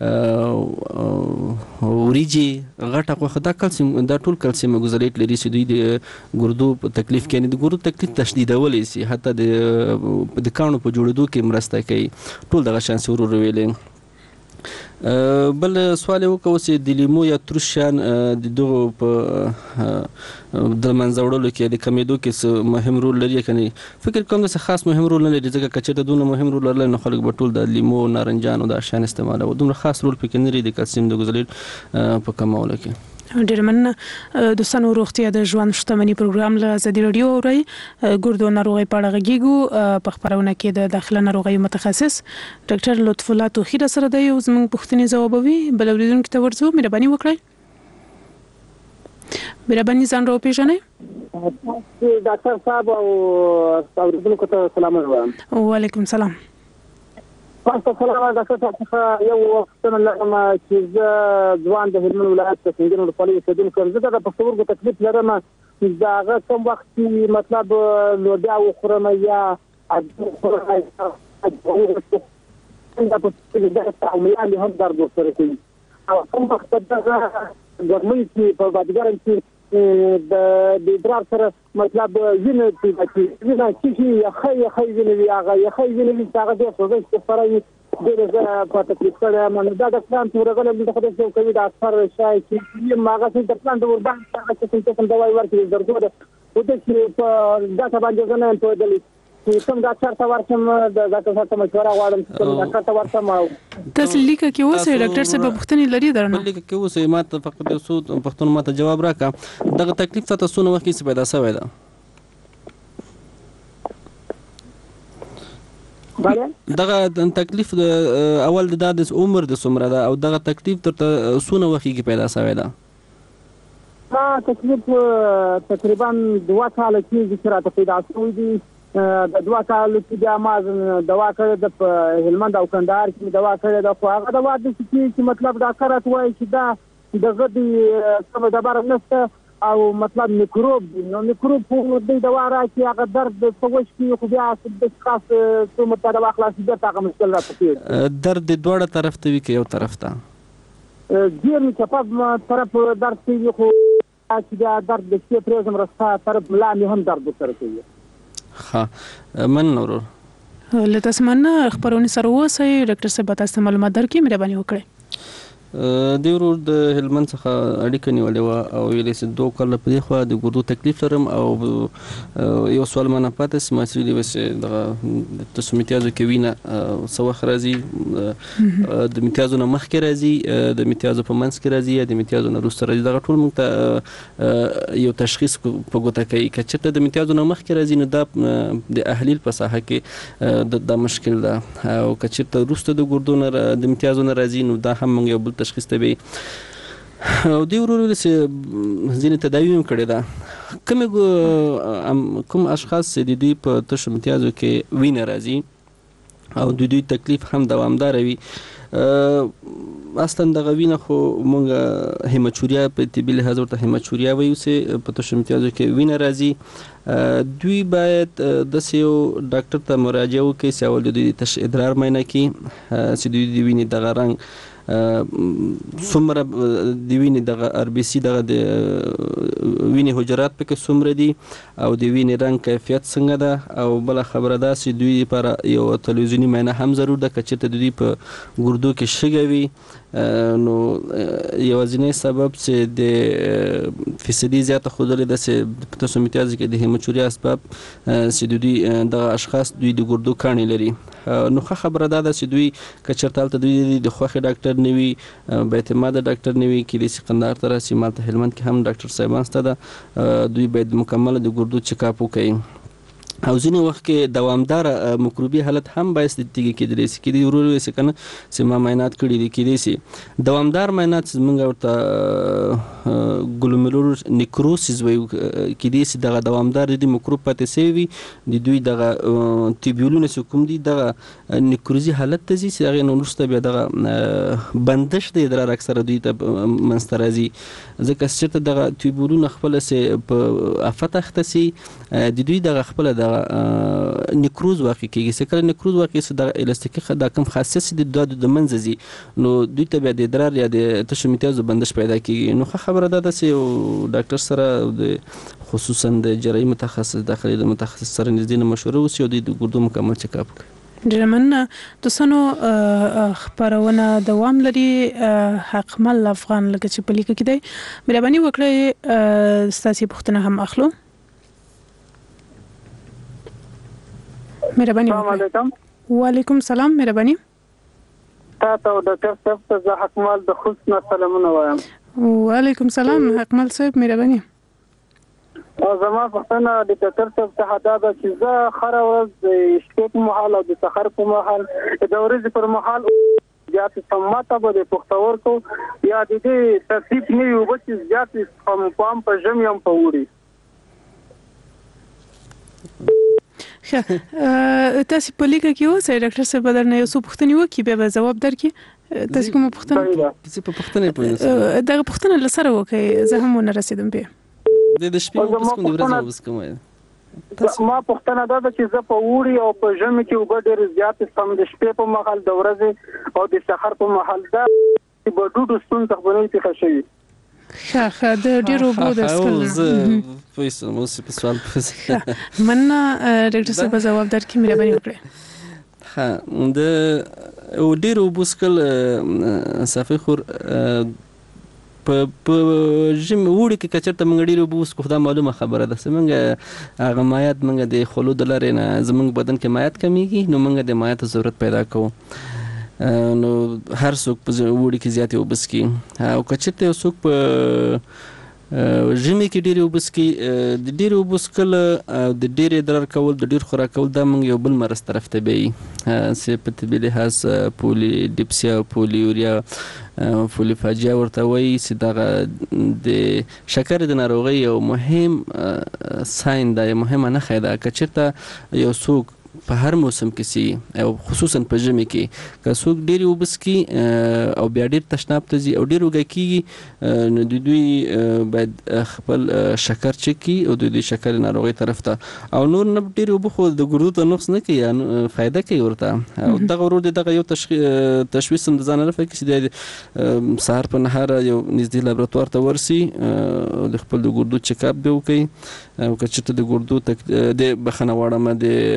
وریجې غټه غوښه دا کلسیم دا ټول کلسیم اوکزالیټ لري چې دوی د ګردو په تکلیف کې نه د ګردو تکلیف تشدیدولی شي حتی د د کاڼو په جوړېدو کې مرسته کوي ټول دغه شان څه ورور ویلې. بل سوال یې وکړو چې د لیمو یا تروش شیان د دغو په د منځه وړلو کې د کمیدو کې څه مهم رول لري که نه فکر کوم داسې خاص مهم رول نه لري ځکه که چېرته دونه مهم رول لرلی نو خلک به ټول د لیمو نارنجان او دا شیان استعمالوي دومره خاص رول پکې نه لري د کلسیم د اوکزالیټ په کمولو کې. ډېر مننه دوستانو روغتیا د ژوند شتمني پروګرام له ازادي راډیو اورئ ګردو ناروغۍ په اړه غږیږو په خپرونه کې د داخله ناروغیو متخصص ډاکټر لطف الله توخی را سره دی او زموږ پوښتنې ځوابوي بل اوریدونکو ته ورځو مهرباني وکړئ مهرباني ځان را وپېژنئ. ډاکټر صاحب او اوریدونکو ته سلام وایم. وعلیکم السلام. تاسو سلام ډاکټر صاحب یو وختونه لرم چې زه ځوان د هلمند ولایت د سنګین ولسوالۍ اوسېدونکی یم زه د پښتورګو تکلیف لرم د هغه کوم وخت چې مطلب لوبیا وخورم یا ملا هم درد ورسره کوي او کوم وخت دغه ګرمۍ چې په بادګرم کې د ادرار سره مطلب وینه پیدا کېږي وینه چې یخی یخی وینه وي هغه یخی وینه وي چې هغه ډېر سوزش سره وي ډېر زه په تکلیف کړی یم نو دا ډاکټران چې ورغلی د خدای څه کوي د اکثر شای چې یم هغه چې ډاکټران د وربان هغه چې څه کوم دوايي ورکړي دردو ده او د چې دا څه باندې زه نه یم پوهېدلی چې کوم ډاکټر ته ورشم د ډاکټر صاحب ته مشوره غواړم چې کوم ډاکټر ته ورشم. تاسو لیکه کې اوسئ ډاکټر صاحب پوښتنې لري درنه لیکه کې اوسئ ما ته فقط یو څو پوښتنو ما ته جواب راکړه دغه تکلیف ته څونه وخت کې پیدا شوی ده؟ دغه تکلیف اول د عمر د څومره ده او دغه تکلیف درته څونه وخت کې پیدا شوی ده؟ ما تکلیف تقریبا دوه کاله کېږي چې راته پیدا شوی دي د دوه کالو کې بیا ما دوا کړې ده په هلمند او کندهار کې دوا کړې ده خو هغه دوا داسې چې مطلب ډاکټر راته وایي چې دا دغه د کومه ډبره نشته او مطلب میکروب دی نو میکروب په دې دوا راکړي هغه درد په وش کې خو بیا د خاص څومره ته دوا خلاصي بیا هغه مشکل راته کېږي. درد د دواړه طرف ته وي که یو طرف ته؟ ډېر چپه طرف درد کوي خو چې بیا درد د شپې پرېږدم رستا طرف ملا مې هم درد ورسره کوي. ښه مننه ورور. له تاسو مننه خپرونې سره اوسئ ډاکټر صاحب به تاسو ته معلومات درکړي مهرباني وکړئ. د ورور د هلمند څخه اړیکه نیولې وه او ویلې چې دوه کاله په دې خوا د ګردو تکلیف لرم او یو سوال مانه پاتې چې ما چې ویلې وه چې دغه تاسو امتیازو کې وینه څه وخت راځي د امتیازو نه مخکې راځي د امتیازو په منځ کې راځي یا د امتیازو نه وروسته راځي دغه ټول موږ ته یو تشخیص په ګوته کوي که چېرته د امتیازو نه مخکې راځي نو دا د احلیل په ساحه کې دا مشکل ده او که چېرته وروسته د ګردو نه د امتیازو نه راځي نو دا هم موږ یو بل تشخیص ته وي او دې ورور ویل چې ځینې تداوي هم کړې ده کومې کوم اشخاص چې د دوی په تشو امتیازو کې وینه راځي او د دوی تکلیف هم دوامداره وي اصلا دغه وینه خو مونږ هیماچوریا په طبي لحاظ ورته هیماچوریا وایو چې په تشو امتیازو کې وینه راځي دوی باید داسې یو ډاکټر ته مراجعه وکړي چې اول د دوی تش ادرار معاینه کړي چې دوی د وینې دغه رنګ څومره د وینې دغه ار بي سي دغه د وینې حجرات پکې څومره دي او د وینې رنګ کیفیت څنګه ده او بله خبره ده چې دوی لپاره یو تلویزیوني معاینه هم ضرور ده که چېرته د دوی په ګردو کې شګه وي نو یوازینی سبب چې د فیصدي زیاته ښودلې ده چې په تاسو امتیاز کې د هیماچوریا اسباب چې د دوی دغه اشخاص دوی د ګردو کاڼي لري نو ښه خبره دا ده چې دوی که چېرته هلته دوی د خوښې ډاکټر نه وي با اعتماده ډاکټر نه وي کیدای شي قندهار ته راسي مالته هلمند کې هم ډاکټر صاحبان شته ده دوی باید مکمله د ګردو چیک اپ وکړي او ځینې وخت کې دوامداره مکروبي حالت هم باعث د تیږې کېدلی شي کېدای ورور ویسې که نه چې ما معاینات کړي دي کېدای شي دوامدار معاینات چې موږ ورته ګلومرولر نیکروسیس وایو کېدای شي دغه دوامدار د مکروب پاتې شوی وي د دوی دغه ټیبیولونه چې کوم دي دغه نیکروزي حالت ته ځي چې هغې نه وروسته بیا دغه بندش د ادرار اکثره دوی ته منځته راځي ځکه چې چېرته دغه ټیبیولونه خپله چې په افت اخته شي د دوی دغه خپله دغه نیکروز واقع کېږي چې کله نیکروز واقع شي دغه الستیکي دا کوم خاصیت چې د د منځه ځي نو دوی ته بیا د ادرار یا د تشو امتیازو بندش پیدا کېږي نو ښه خبره دا ده چې یو ډاکټر سره د خصوصا د جراحي متخصص داخلي د متخصص سره نږدې نه مشوره وشي او دوی د ګردو مکمل چک اپ کړي ډېره مننه دوستانو خپرونه دوام لري حقمل افغان لکه چې په لیکه کې دی مهرباني وکړئ ستاسې پوښتنه هم اخلو مهرباني وکړئ وعلیکم سلام مهرباني تاسو ډاکټر صاحب ته زه حقمل د خصوصا سلامونه وایم وعلیکم سلام حقمل صاحب مهرباني زما پوښتنه د ډاکټر صاحب څخه دا ده چې زه هره ورځ د شپې په مهال او د سحر په مهال د ورځې پر مهال زیات سماته به د پښتورګو یا د دې ترتیب نه یو بچ زیات هم پام په ژمي هم په وړي تاسو په لیکه کې اوسئ ډاکټر صاحب درنه یو څه پوښتنې وکړي بیا به ځواب درکړي تاسو کومه پوښتنه څه په پوښتنه پوهیږئ دغه پوښتنه لسره وکړئ زه هم ونه رسیدم بیا د د شپې په کوم ورځ اوس کوم ما پوښتنه دا ده چې زه په وړي او په ژمي کې وګ ډېر زیات سم د شپې په مهال د ورځې او د سحر په مهال دا چې په ډوډو ستون تخبرې ته خشي ښه ښه د ډېرو بو د سکل پویسه مو سي په سوال پوښتنه مننه ډاکټر صاحب جواب درکړي مهرباني وکړئ ها د ډېرو بو سکل صافي خور په په جیم وړي کې کچرته موږ ډیرو بوس کو خدا معلومه خبره ده سمنګ هغه مایات موږ د خلو د لارې نه زموږ بدن کې مایات کمیږي نو موږ د مایات ضرورت پیدا کوو نو هر څوک په وړي کې زیات وبس کی او کچرته یو څوک په ژمي کې ډېر وبس کی د ډېر وبس کله د ډېر ادرار کول د ډېر خوراک کول دا موږ یو بل مرز طرف ته بي سه په طبي لحاظ پولی ډیپسیا پولیوریا فولیفاجیا ورته وایي چې دغه د شکر د ناروغۍ یو مهم ساين دا یو مهمه نښه ده که چېرته یو څوک په هر موسم کې سي او خصوصا په ژمي کې که څوک ډېر وبس کی او بیا ډېر تشناب ته ځي او ډېر وږی کېږي نو د دوی باید خپل شکر چک کړي او د دوی شکر ناروغۍ طرف ته او نور نه ډېر اوبه خو د ګردو ته نقص نه کوي فایده کوي ورته او دغه ورور دغه یو تشویش هم د ځان نه فکر چې د سهار په نهار یو نږدې لابراتوار ته ورسي د خپل د ګردو چک اپ به وکړي او که چېرته د ګردو د بخښنه غواړم د شکر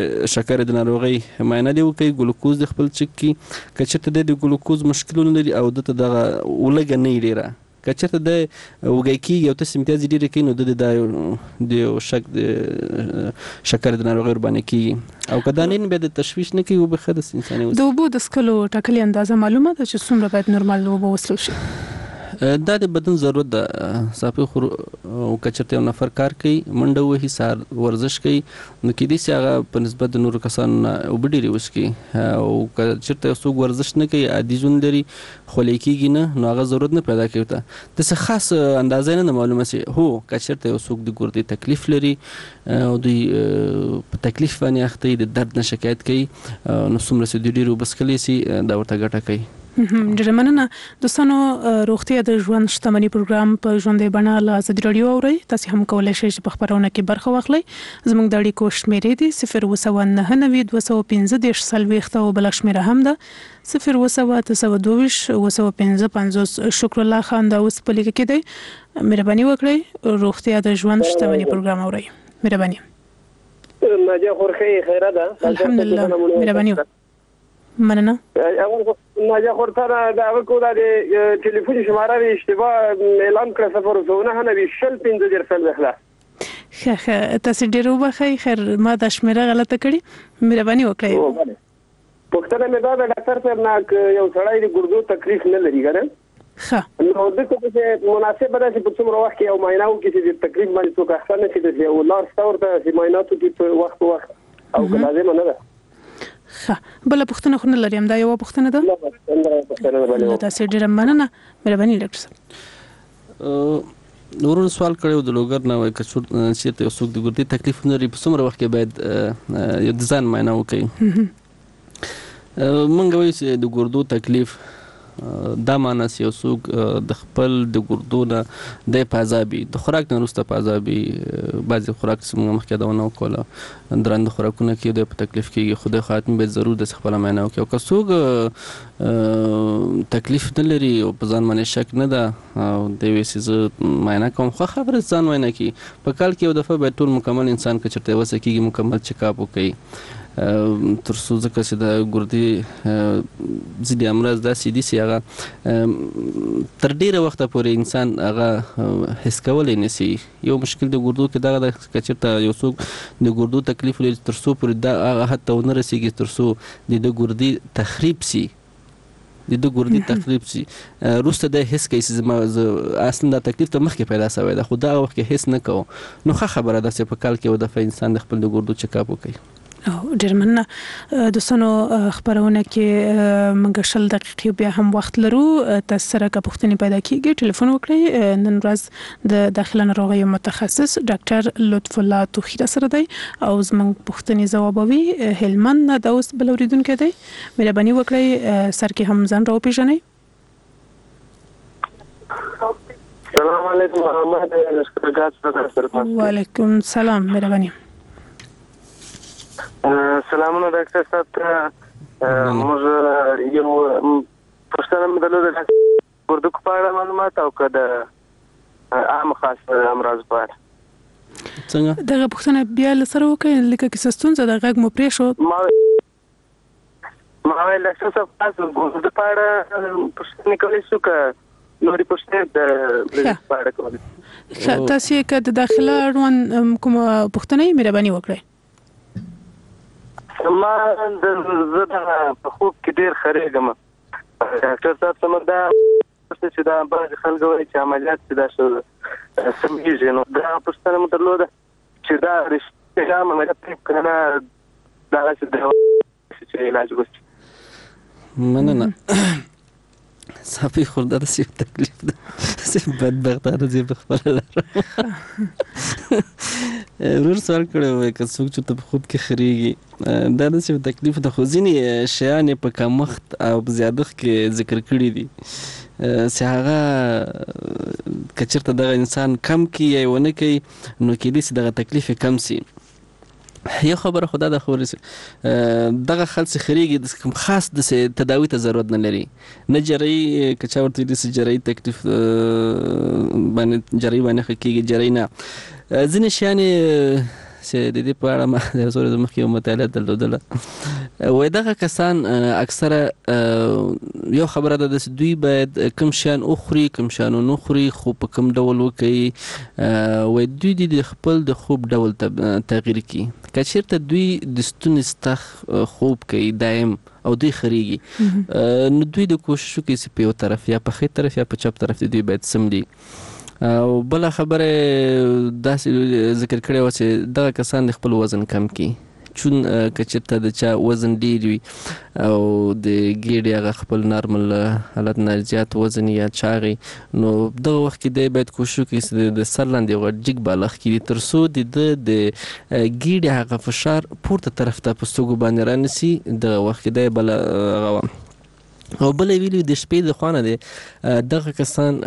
شکر د ناروغي معاینه دی وکي ګلوکوز د خپل چک کی کچته د ګلوکوز مشکلونه لري او د دغه ولګ نه لري کچته د وګي کی یو تاسو امتیاز ډیر کینو د د شک د شکر د ناروغي باندې کی او کدانین به د تشویش نه کی او به خدس انساني د وبو د سکلو ټاکلي اندازه معلومه ده چې څومره باید نورمال وبو وسلو شي دا د بدن ضرورت ده صافي خور او کچرته یو نفر کار کوي منډه وهي سار ورزش کوي نو کې دي چې هغه په نسبت د نورو کسانو او ډېری وسکي او کچرته څوک ورزش نه کوي عادي ژوند لري خو لیکيږي نه نو هغه ضرورت نه پیدا کوي ته د څه خاص اندازې نه معلومه سي هو کچرته څوک د ګردې تکلیف لري او د په تکلیف باندې اخته د درد نه شکایت کوي نو څومره سي ډېری وبسکلي سي دا ورته ګټه کوي ډېر مننه دوستانو روغتیا د ژوند شتمنۍ پروګرام په ژوندۍ بڼه له ازادي راډیو اورئ تاسو هم کولای شئ چې په خبرونه کې برخه واخلئ زموږ د اړیکو شمیرې دي صفر اووه نهه نوي دوه سوه پنځه دېرش څلوېښت او بله شمیره هم ده صفر اووه اته سوه دوه ویشت اووه سوه پنځه پنځوس شکر الله خان دا اوس په لیکه کې دی مهرباني وکړئ روغتیا د ژوند شتمنۍ پروګرام اورئ مهرباني ناجیه خورخي خیره ده الحمدلله مهرباني مننه اول ناجیه خورتانه دا وکړه د ټلیفون شماره اشتباه اعلان کړ صفر اووه نهه شل پنځه دېرش څلوېښت ښه ښه تاسو ډېر وبخئ خیر ما دا شمیره غلطه کړې مهرباني وکړئ پوښتنه مې دا د ډاکټر صاحب نه یو سړی د ګردو تکلیف نه لري ګره ښه نو د څه مناسبه ده چې په څومره وخت کې یو معاینه وکړي چې د تکلیف باندې څوک اخته نه شي د یو لار ستورته چې معایناتو کې په وخت په وخت او که لازم نه ده ښه بله پوښتنه خو نه لري همدا یوه پوښتنه ده تاسو ډېره مننه مهرباني ډاکټر صاحب نورو سوال کړو د لوګر نه وای کڅور چې ته څوک د ګردې تکلیف نه لري په څومره وخت کې باید یو د ځان معاینه وکړي مونږ وایو چې د ګردو تکلیف دا معنی چې یو څوک د خپل د ګردو نه د پازابي د خوراک نه وروسته پازابي بعضې خوراک چې موږ مخکې یادونه وکړله درانده خوراکونه کې د په تکلیف کېږي خو د خاتمې باید ضرور د خپله معاینه وکړي او که څوک تکلیف نه لري او په ځان باندې شک نه ده او دی وایي چې زه معاینه کوم خو خبره ځان معاینه کړي په کال کې یو دفعه باید ټول مکمل انسان که چېرته وسه کېږي مکمل چیکاپ وکړي تر څو ځکه چې د ګردې ځینې امراض داسې دي چې هغه تر ډېره وخته پورې انسان هغه حس کولی نه شي یو مشکل د ګردو کې دغه ده که چېرته یو څوک د ګردو تکلیف لري تر څو پورې دا هغه حد ته ونه رسېږي تر څو د ده ګردې تخریب شي د ده ګردې تخریب شي وروسته دا حس کوي چې زما اصلا دا تکلیف ته مخکې پیدا شوی ده خو دغه وخت کې حس نه کوو نو ښه خبره ده چې په کال کې یو دفعه انسان د خپل د ګردو چکاپ وکړي ډېر مننه دوستانو خبرونه کې موږ شل دقیقې بیا هم وخت لرو تاسو سره که پوښتنې پیدا کېږي ټلیفون وکړئ نن ورځ د داخله ناروغیو متخصص ډاکټر لطف الله توخي سره دی او زموږ پوښتنې ځوابوي هلمند نه دا اوس بل اورېدونکی دی مهرباني وکړئ سر کې هم ځان راوپېژنئ السلام علیکم محمد لشکرګاه وعلیکم السلام مهرباني سلامونه ډاکټر صاحب موږ یو پوښتنه مې درلوده د ګردو په اړه معلومات او که د عام خاص امراض په اړه څنګه دغه پوښتنه بیا له سره وکړئ لکه که څه ستونزه ده غږ مو پرېښود ما ویل ډاکټر صاحب تاسو ګردو په اړه پوښتنې کولی شو که نورې پوښتنې د په اړه کولی ښه تاسو یې که د داخله اړوند کومه پوښتنه یې مهرباني وکړئ ما زه دغه په خوب کې ډېر خرېږم ډاکټر صاحب زموږ دا چې دا بعضې خلک وایي چې عملیات چې دا شو سمېږي نو دا پوښتنه مو درلوده چې دا رښتیا عملیات پرې که نه دغسې دوا چې علاج وشي مننه صافي خو دا داسې یو تکلیف ده داسې بدبختانه زه په خپله لرم ورور سوال کړی وای که څوک چې ته په خوب کې خرېږي دا داسې یو تکلیف ده خو ځینې شیان یې په کمښت او په زیادښت کې ذکر کړي دي چې هغه که چېرته دغه انسان کم کړي یا یې ونه کوي نو کیدای شي دغه تکلیف یې کم شي یو خبره خو دا ده خو دغه خلک چې خرېږي د کوم خاص داسې تداوي ته ضرورت نه لري نه جراحي که چا ورته ویلي چې جراحي تکلیف باندې جراحي باندې ښه کېږي جراحي نه ځینې شیان چې د دې په اړه ما د څو ورځې مخکې یو مطالعه درلودله وایي دغه کسان اکثره یو خبره ده چې دوی باید کوم شیان وخوري کوم شیان ونه خوري خو په کوم ډول وکړي وایي دوی د خپل د خوب ډول تغییر کړي که چېرته دوی د ستوني ستخ خوب کوي دایم او دوی خریږي نو دوی د کوشش وکړي چې په یو طرف یا په ښي طرف یا په چپ طرف دوی باید سملي او بله خبره داسې ذکر کړې وه چې دغه کسان د خپل وزن کم کړي چون که چېرته د چا وزن ډېر وي او د ګېډې هغه خپل نارمل حالت نه زیات وزن یا چاغي نو دغه وخت کې دی باید کوشش وکړي چې د سر لاندې یو غټ جګ بالښت کړي تر څو د ده د ګېډې هغه فشار پورته طرف ته په سترګو باندې رانیسي دغه وخت کې دی بله هغه او بل ویلي د شپې د خوا نه دی دغه کسان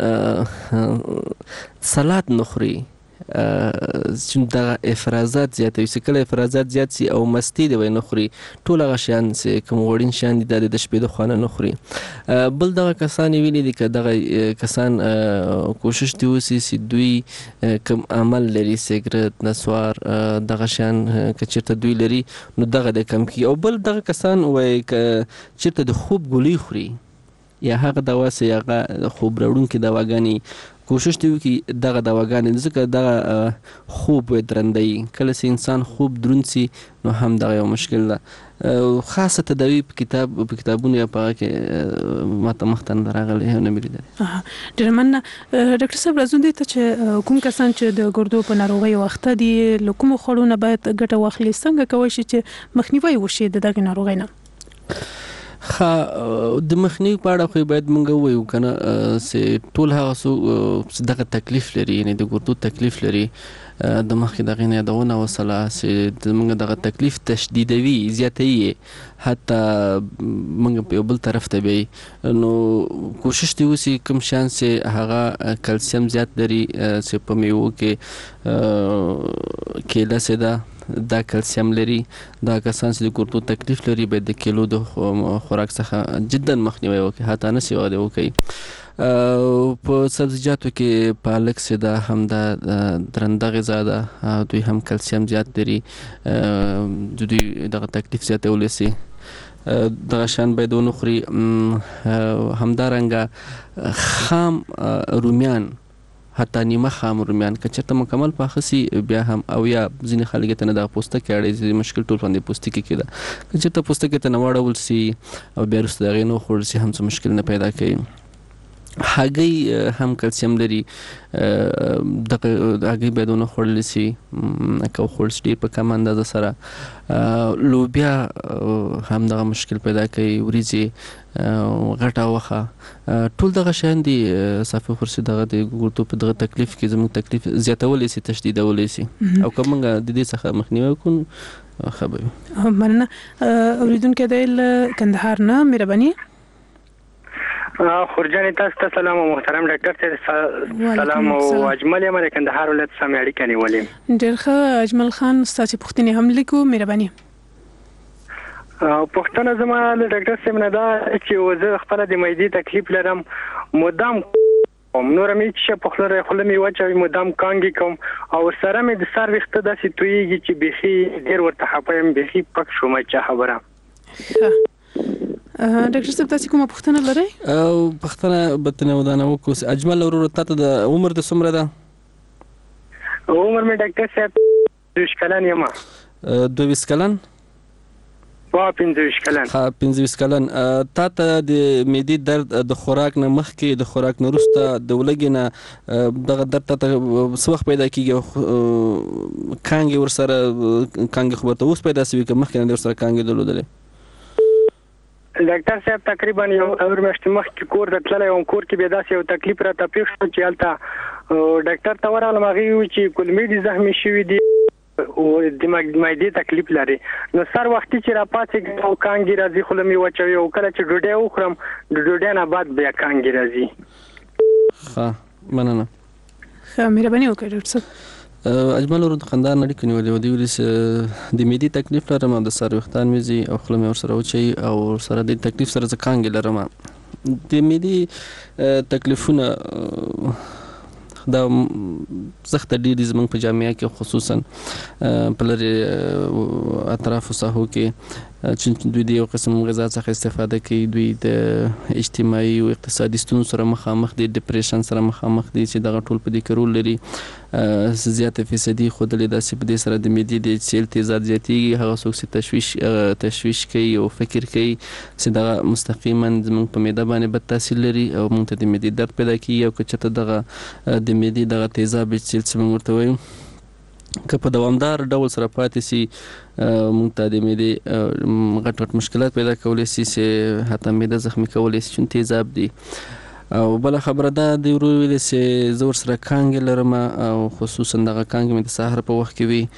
سلاد نه خوري چې دغه افرازات زیاتوي چې کله افرازات زیات سي او مستي دی وایي نه خوري ټول هغه شیان چې کوم غوړین شیان دي دا د شپې د خوا نه نه خوري بل دغه کسان یې ویلي دي که دغه کسان کوشش دې وسي چې دوی کوم عمل لري سګرټ نسوار دغه شیان که چېرته دوی لري نو دغه د کم کړي او بل دغه کسان وایي که چېرته د خوب ګولۍ خوري یا هغه دوا چې هغه خوب راوړونکې دواګانې کوشش دی وکړي دغه دواګانې ځکه دغه خوب درندوي کله چې انسان خوب دروند سي نو هم دغه یو مشکل ده خاصه تداوی په کتاب په کتابونو یا په هغه کې ماته مخته نه راغلی نه مې لیدلی ډېره مننه ډاکټر صاحب راځو دې ته چې کوم کسان چې د ګردو په ناروغۍ اخته دي له کومو خوړو نه باید ګټه واخلي څنګه کولی شي چې مخنیوی وشي د دغې ناروغۍ نه ښه د مخنیوي په اړه خو باید موږ ووایو که نه چې ټول هغه څوک چې دغه تکلیف لري یعنې د ګردو تکلیف لري د مخکې د هغې نه یادونه وسله چې موږ دغه تکلیف تشدیدوي زیاتوي یې حتی موږ په یو بل طرف ته بیایي نو کوشش دې وسي کوم شیان چې هغه کلسیم زیات لري چې په میوو کې کیله چې ده دا کلسیم لري دا کسان چې د ګردو تکلیف لري باید د کیلو د خوراک څخه جدا مخنیوی وکړي حتی نه سواد وکړي په سبزیجاتو کې پالک چې ده هم دا درنده غذا ده دوی هم کلسیم زیات لري د دوی دغه تکلیف زیاتولی سي دغه شیان باید ونه خوري همدارنګه خام رومیان حتی نیمه خام رومیان که چېرته مکمل پاخه سي بیا هم او یا ځینې خلک ته نه دغه پوستکي اړوي مشکل ټول باندې پوستکي کې ده که چېرته پوستکي ته نه واړول سي او بیا وروسته د هغې نه وخوړل سي هم څه مشکل نه پیدا کوي هګۍ هم کلسیم لري دغه هګۍ باید ونه خوړلی سي که وخوړل سي ډېر په کم اندازه سره لوبیا هم دغه مشکل پیدا کوي وریځې غټه غوښه ټول دغه شیان دي صافي خورسي دغه د ګردو په دغه تکلیف کې زموږ تکلیف زیاتولی سي تشدیدولی سي او که موږ د دې څخه مخنیوی وکړو ښه به وي مننه اورېدونکی دی له کندهار نه مهرباني خورجانې تاسو ته سلام او محترم ډاکټر صاحب سلام او اجمل یم د کندهار ولایت څخه اړیکه نیولې ډېر ښه اجمل خان ستاسو پوښتنې هم لیکو مهرباني پوښتنه زما له ډاکټر صاحب نه ده چې زه خپله د معدې تکلیف لرم مدام نور مې چې په خوله خوله مې وچوي مدام کانګې کوم او ورسره مې د سر ویښته داسې تویېږي چې بیخي ډېر ورته خفه یم بیخي پک شوم چا خبره ډاکټر صاحب تاسو کومه پوښتنه لرئ او پوښتنه به ترې ودانه وکړو اجمل وروره تا ته د عمر د څومره ده عمر مې ډاکټر صاحب دوه ویشت کلن یم دوه ویشت کلن وا پنځه ویشت کلن ها پنځه ویشت کلن تا ته د معدې درد د خوراک نه مخکې د خوراک نه وروسته د ولږې نه دغه درد تا ته څه وخت پیدا کېږي کانګې ورسره کانګې خو به ورته اوس پیدا شوي که مخکې نه دې ورسره کانګې درلودلې ډاکټر صاحب تقریبا یو اور میاشتې مخکې کور ته تللی وم کور کې بیا داسې یو تکلیف راته پېښ شو چې هلته ډاکټر ته ورغلم هغې وویل چې کولمې دې زخمي شوي دي د معدې تکلیف لري نو سر وختي چې راپاڅېږم او کانګې راځي خوله مې وچوي او کله چې ډوډۍ وخورم د ډوډۍ نه بعد بیا کانګې راځي ښه مننه ښه مهرباني وکړئ ډاکټر صاحب اجمل ورو د خندار نه اړیکه نیولې وه دوی ویلي چې د معدې تکلیف لرم او د سر ویښتان مې ځي او خوله مې ورسره وچوي او ورسره د تکلیف سره زه کانګې لرم د معدې تکلیفونه دا سخت ډېری زموږ په جامعه کې خصوصا په لرې اطرافو ساحو کې چې دوی د یو قسم غذا څخه استفاده کوي، دوی د اجتماعي او اقتصادي ستونزو سره مخامخ دي، ډیپریشن سره مخامخ دي چې دغه ټول په دې کې رول لري. زیاته فیصدي ښودلې ده چې په دې سره د معدې د ایچ سی ایل تیزاب زیاتېږي. هغه څوک چې تشویش تشویش کوي او فکر کوي چې دغه مستقیما زموږ په معده باندې بد تاثیر لري او موږ ته د معدې درد پیدا کیږي. او که چېرته دغه د معدې دغه تیزاب ایچ سی ایل چې موږ ورته وایو که په دوامدار ډول سره پاتې سي، موږ ته د معدې غټ غټ مشکلات پیدا کولی سي چې حتی معده زخمي کولی سي چې تیزاب دی. او بله خبره دا د ورو ویلې چې زه ورسره کانګې لرم او خصوصا دغه کانګې مې د سهار په وخت کې وي.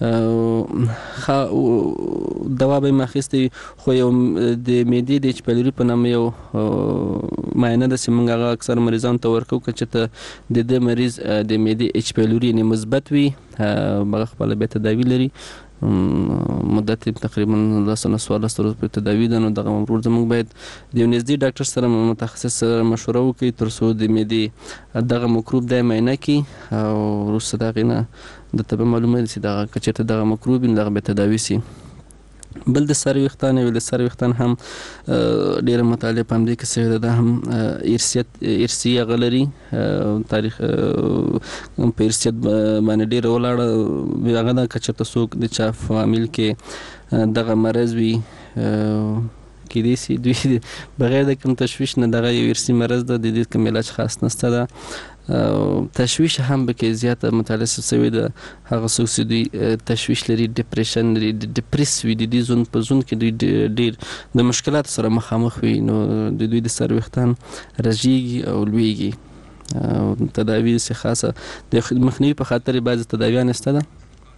دوا به یې مې اخیستی، خو یو د معدې د ایچ پیلوري په نامه یو معاینه ده چې موږ هغه اکثر مریضانو ته ورکوو. که چېرته د دې مریض د معدې ایچ پیلوري یعنې مثبت وي، هغه خپله بیا تداوي لري، مدت تقریبا لس نه څوارلس ورځې پورې تداوي ده. نو دغه ورور زموږ باید د یو نږدې ډاکټر سره متخصص سره مشوره وکړي تر څو د معدې دغه مکروب دی معاینه کړي او وروسته د هغې نه درته به معلومه وي چې دغه که چېرته دغه مکروب وي نو دغه بیا تداوي سي. بل د سر ویښتان یو د سر ویښتان هم ډېره مطالعه په همدې کې شوې ده. دا هم ارثیت ارثي هغه لري، تاریخ په ارثیت باندې ډېره ولاړه هغه ده. که چېرته څوک د چا فامیل کې دغه مرض وي کېدای شي دوی بغیر د کوم تشویش نه دغه یو ارثي مرض ده، د دې کوم علاج خاص نشته ده. تشویش هم به کې زیاته مطالعه شوې ده. هغه څوک چې دوی تشویش لري، ډیپریشن لري، ډیپریس وي، د دې ژوند په ژوند کې دوی ډېر د مشکلاتو سره مخامخ وي، نو د دوی د سر ویښتان رژېږي او لویږي. تداوی چې خاصه د مخنیوي په خاطر بعضې تداویان شته ده.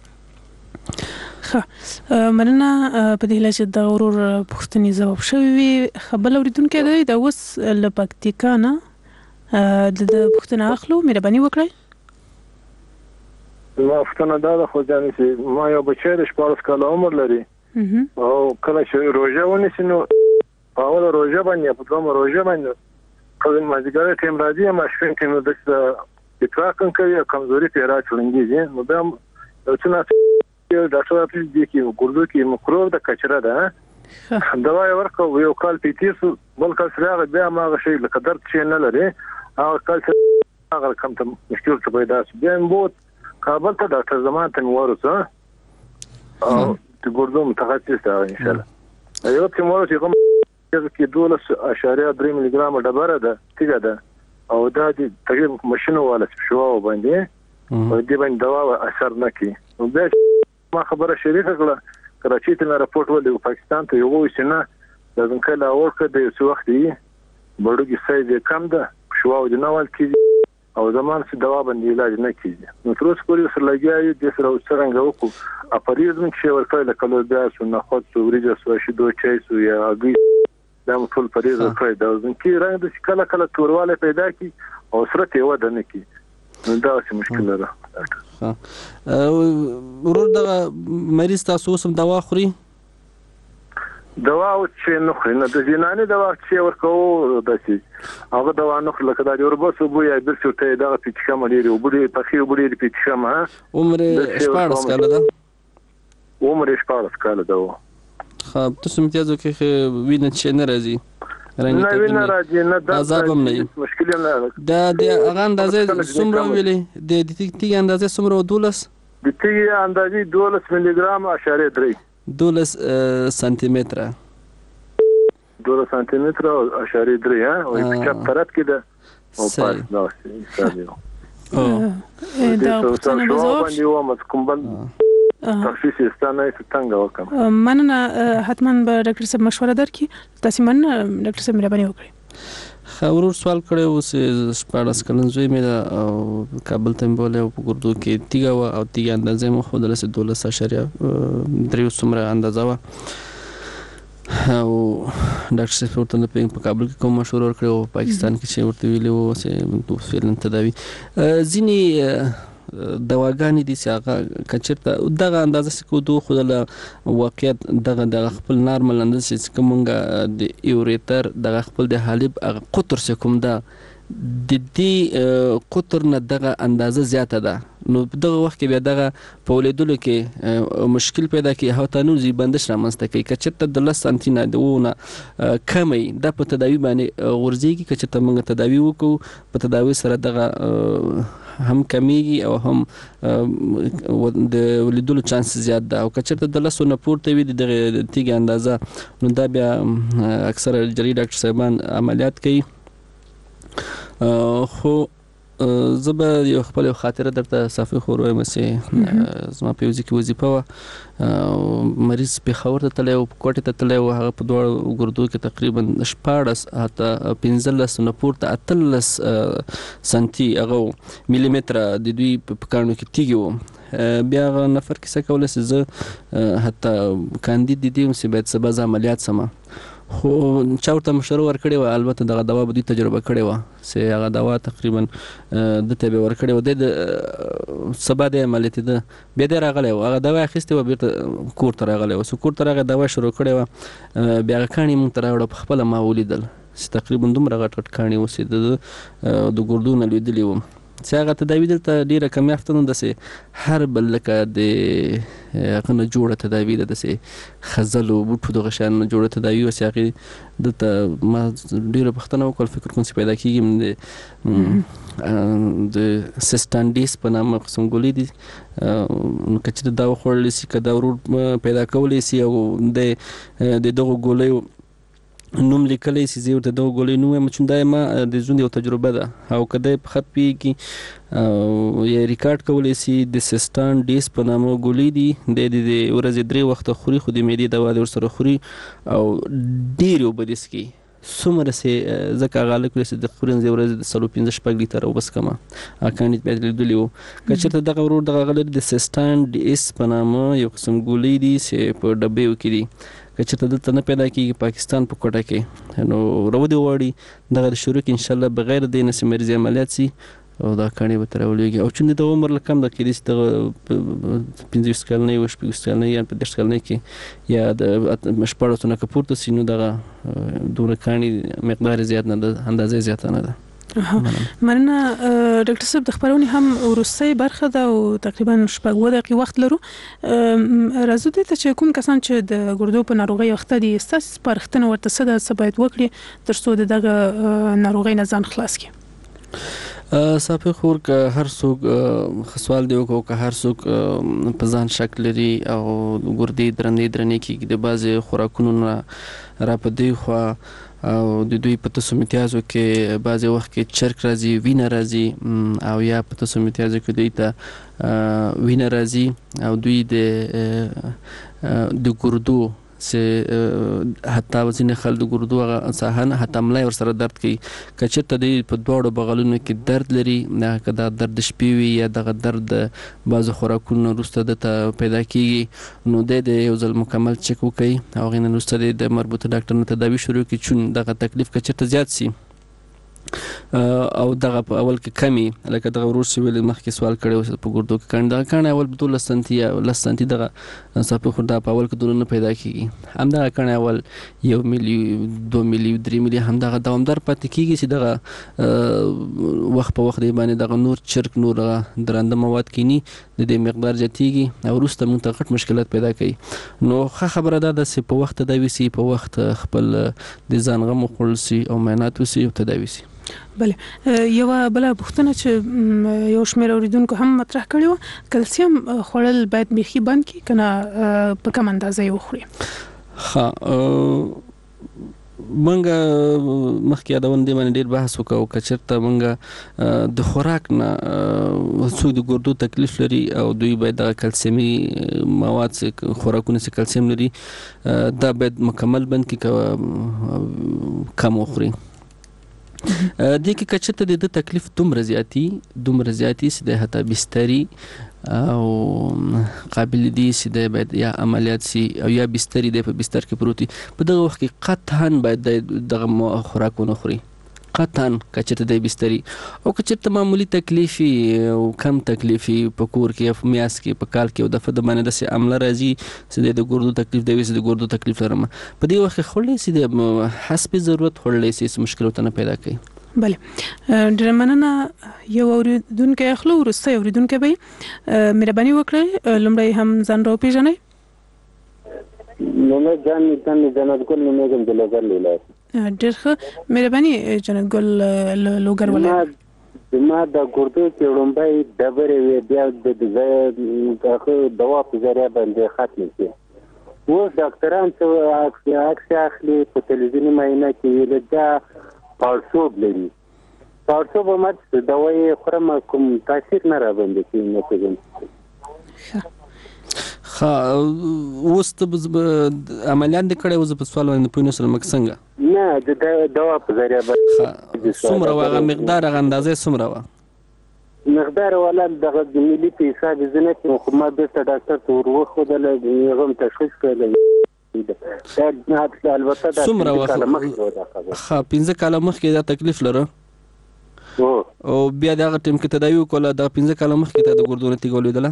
ښه مننه په دې هیله چې د ورور پوښتنې ځواب شوې وي. ښه بل اورېدونکی دی د اوس له پکتیکا نه د پوښتنه اخلو، مهرباني وکړئ. ما پوښتنه دا ده خو ځانې چې ما یو بچی د شپاړس کاله عمر لري او کله چې روژه ونیسي نو په اوله روژه باندې یا په دویمه روژه باندې کله مازدیګر ټایم راځي یا ماسپښین ټایم نو داسې ادراک هم کوي او کمزوري پرې راچړنګېږي. نو بیا هم یو څه ناڅه ډاکټر راته دي کې ګردو کې مکروب د کچره ده، دوا یې ورکړه، یو کال پې تېر شو، بل کال چې راغی بیا هماغه شی لکه درد چې نه لري، هغه کال چې هغه کم ته مشکل څه پیدا شو. بیا مې بوت کابل ته ډاکټر زمان ته مې ورسه او د ګردو متخصص دی انشاءالله. یو چې مور چې کوم کې دولس اشاریه درې ملي ګرام ډبره ده تیګه ده او دا د تقریبا ماشینو والا شوا باندې او دې باندې دوا اثر نه کوي. نو بیا ما خبره شریکه کړه، کراچۍ ته مې راپورټ ولې پاکستان ته یو وایي چې نه لازم کله اورکه د یو څه وخت دی بړوږي سایز کم ده شوا د نوال کیږي او زمان چې دوا باندې علاج نه کیږي. نو تر اوسه پورې سره لګیایو د سره څنګه وکړو اپریزم چې ورکړل کله بیا سو نه خود سو وريجه سو شیدو چای سو یا اګي دا ټول پریز ورکړل دا ځکه رنګ د کله کله تورواله پیدا کی او سره ته وده نه کی، نو دا څه مشکل ده. ورور دغه مریض تاسو هم دوا خوري؟ دوا او چې نه خوري نه د جناني دوا چې ورکو داسي هغه دوا نه خوري لکه دا یوربس بو یا برسو ته دغه پیچکه مليري او بډي پخې بډي پیچکه ما عمر شپږ کاله ده. عمر شپږ کاله ده. خو تاسو امتیازو کې وینه چې نه راځي نه وینه راځي نه دا عذاب هم نه مشکل نه دا د هغه اندازې څومره ویلې د دې تی اندازې څومره دولس د تی اندازې دولس ملي ګرام اشاریه درې دولس سانتي متره دولس سانتي متره اشاریه درې ها او په چپ طرف کې ده او پاس دا څه دا څنګه باندې و مسکومبل تخصیص استانه څنګه وکم. مننه حتما به ډاکټر صاحب مشوره درکړي. تاسو مننه ډاکټر صاحب مهرباني وکړئ. خورور سوال کړی و چې شپاړس کلن زوی مې ده او کابل ته مې بولی او په ګردو کې تیږه وه او تیږه اندازه مې ښودله چې دولس اشاریه درې څومره اندازه وه او ډاکټر صاحب ورته نه پوهېږم په کابل کې کوم مشوره ورکړې و، پاکستان کې چې ورته ویلي وو چې فعلا تداوي ځینې دواګانې دي چې هغه که چېرته دغه اندازه چې کودو خو د واقعیت دغه دغه خپل نارمل اندازه چې کوم موږ د یوریتر دغه خپل د حالب هغه قطر چې کوم ده د دې قطر نه دغه اندازه زیاته ده، نو په دغه وخت کې بیا دغه په ولیدلو کې مشکل پیدا کوي، هوتانوزي بندش رامنځته کوي. که چېرته د لس سانتي نه د اووه نه کمی دا په تداوي باندې غورځېږي. که چېرته موږ تداوي وکړو په تداوي سره دغه هم کمیږي او هم د ولیدلو چانس زیات ده. او که چېرته د لسو نه پورته وي د دغه تیږې اندازه، نو دا بیا اکثره جري ډاکټر صاحبان عملیات کوي. خو زه به یو خپل یو خاطره درته صافي خور وایم چې زما په یوځای کې وظیفه وه، مریض پېښور ته تللی و، کوټې ته تللی و، هغه په دواړو ګردو کې تقریبا شپاړس حتی پنځلس نه پورته اتلس سنتي هغه ملي متره د دوی په کاڼو کې تیږې وو. بیا هغه نفر کیسه کوله چې زه حتی کاندید د دې وم چې باید سبا زه عملیات سمه، خو چا ورته مشوره ورکړې وه، البته دغه دوا به دوی تجربه کړې وه چې هغه دوا تقریبا ده ته به یې ورکړې وه، دی د سبا دی عملیاتېده، بیا دی راغلی و، هغه دوا یې اخیستې وه، بېرته کور ته راغلی و. چې کور ته راغی دوا شروع کړې وه، بیا هغه کاڼي موږ ته راوړه، په خپله ما ولیدل چې تقریبا دومره غټ غټ کاڼي اوس یې د د ګردو نه لوېدلي وو. چې هغه تداوي دلته ډېره کم یافته نه، داسې هر بل لکه د هغه نه جوړه تداوي ده، داسې خزلو بوټو دغه شیانو نه جوړه تداوي وه چې هغې دلته ما ډېره پوښتنه وکړل، فکر کوم چې پیدا کېږي د سیسټانډیس په نامه قسم ګولۍ دي. نو که چېرته دا وخوړلی شي، که دا ورور پیدا کولی شي او د دغو ګولیو نوم لیکلی شي، زه ورته دغه ګولۍ نوم وایم، چون دا ما د ژوند یو تجربه ده. او که دی په ښه پوهېږي یا ریکارډ کولی شي، د سیسټان ډیس په نامه ګولۍ دي، دی د ورځې درې وخته خوري، خو د معدې دوا دی ورسره خوري او ډېرې اوبه دې څښي، څومره چې ځکه هغه هلک ویل چې د خوري د ورځې د څلور پنځه شپږ لیتره اوبه څښمه، هغه کاڼي بیا لیدلي وو. که چېرته دغه ورور دغه هغه لري د سیسټان ډیس په نامه یو قسم ګولۍ دي چې په ډبیو کې دي، که چېرته دلته نه پیدا کېږي پاکستان په کوټه کې، نو راودې غواړي دغه د شروع کې انشاءالله بغیر د دې نه چې مریض عملیات شي او دا کاڼي به ترې راولېږي. او چون د عمر له کم ده، کېدای شي دغه پنځه ویشت کلنۍ و شپږ ویشت کلنۍ یا په دېرش کلنۍ کې یا د شپاړسو نه که پورته شي، نو دغه دومره کاڼي مقدار زیات نه ده، اندازه زیاته نه ده. مننه ډاکټر صاحب. د خبرونې هم وروستۍ برخه ده او تقریبا شپږ اووه دقیقې وخت لرو. راځو دې ته چې کوم کسان چې د ګردو په ناروغۍ اخته دي، ستاسو سپارښتنه ورته څه ده، څه باید وکړي تر څو د دغه ناروغۍ نه ځان خلاص کړي؟ صافي خور که هر څوک سوال دی وکړو، که هر څوک په ځان شک لري او ګردې درنې درنې کېږي د بعضې خوراکونو نه را په دې خوا او د دوی په تسو امتیازو کې بعضې وخت کې چرک راځي، وینه راځي، او یا په تسو امتیازو کې دوی ته وینه راځي او دوی د د ګردو چې حتی ځینې خلک د ګردو هغه ساحه نه حتی ملا یې ورسره درد کوي. که چېرته دوی په دواړو بغلونو کې درد لري، که دا درد د شپې وي یا دغه درد د بعضو خوراکونو نه وروسته دته پیدا کېږي، نو دی د یو ځل مکمل چک وکړي او هغې نه وروسته دی د مربوطه ډاکټر نه تداوي شروع کړي. چون دغه تکلیف که چېرته زیات شي او دغه په اول کې کمی، لکه دغه ورور چې ویل مخکې سوال کړی و په ګردو کې کاڼي، دغه کاڼي اول په دولس سانتي یا لس سانتي دغه صافي خور دا په اول کې دونه نه پیدا کېږي، همدغه کاڼي اول یو ملي دوه ملي درې ملي همدغه دوامدار پاتې کېږي چې دغه وخت په وخت دی باندې دغه نور چرک نور درانده مواد کینی د دې مقدار زیاتېږي او وروسته موږ ته غټ مشکلات پیدا کوي. نو ښه خبره دا ده چې په وخت تداوي شي، په وخت خپل د ځان غم وخوړل شي او معاینات وشي او تداوي شي. بله یو بله پوښتنه چې یو شمېر اوریدونکو هم مطرح کړې وه، کلسیم خوړل باید بیخي بند کړي که نه په کم اندازه یې وخوري؟ ښه، موږ مخکې یادونه دې باندې ډېر بحث وکړو. که چېرته موږ د خوراک نه څوک د ګردو تکلیف لري او دوی باید دغه کلسیمي مواد چې خوراکونه چې کلسیم لري دا باید مکمل بند کړي که کم وخوري. دې کې که چېرته د ده تکلیف دومره زیاتي دومره زیاتي چې دی حتی بستري او قابل دي چې دی باید یا عملیات شي او یا بستري دی په بستر کې پروت وي، په دغه وخت کې قطعا باید دغه خوراک ونه خوري، قطعا که چېرته دی بستري. او که چېرته معمولي تکلیف او کم تکلیف په کور کې یا په میاشت کې په کال کې یو دفعه د باندې داسې عمله راځي چې دی د ګردو تکلیف دی چې د ګردو تکلیف لرم، په دې وخت کې خوړلی شي د حسب ضرورت خوړلی شي چې مشکل ورته نه پیدا کوي. بله ډېر مننه. یو اوریدونکو اخلو ورسته اوریدونکو به مهرباني وکړئ لومړی هم ځان راو پیژنئ. نو جان جان جنت ګل نو موږ د لوګر ولایت. ډېر ښه مهرباني جنت ګل لوګر ولایت. ما د ګردو کې لومبای دبرې وی بیا د دغه دوا په ذریعہ باندې ختم شي. اوس ډاکټران څه عکس اخلي په تلویزیوني معاینه کې ویل دا پړسوب لري. پړسوب مت دوايي خورم کوم تاثیر نه را باندې کوي نه کوي. خا اوس ته عملیات د کړه اوس په سوال باندې پوینه سره مک څنګه نه د دوا په ذریعہ باندې څومره واغه مقدار غ اندازې څومره وا مقدار ولا دغه د ملي په حساب زنه خو ما به ډاکټر ته ورخو د لږم تشخیص کړل. دا البته دا څومره وخت خا پنځه کاله مخکې دا تکلیف لره او بیا دا ټیم کې تداوی کوله دا پنځه کاله مخکې ته د ګردو نتیجه ولیدله.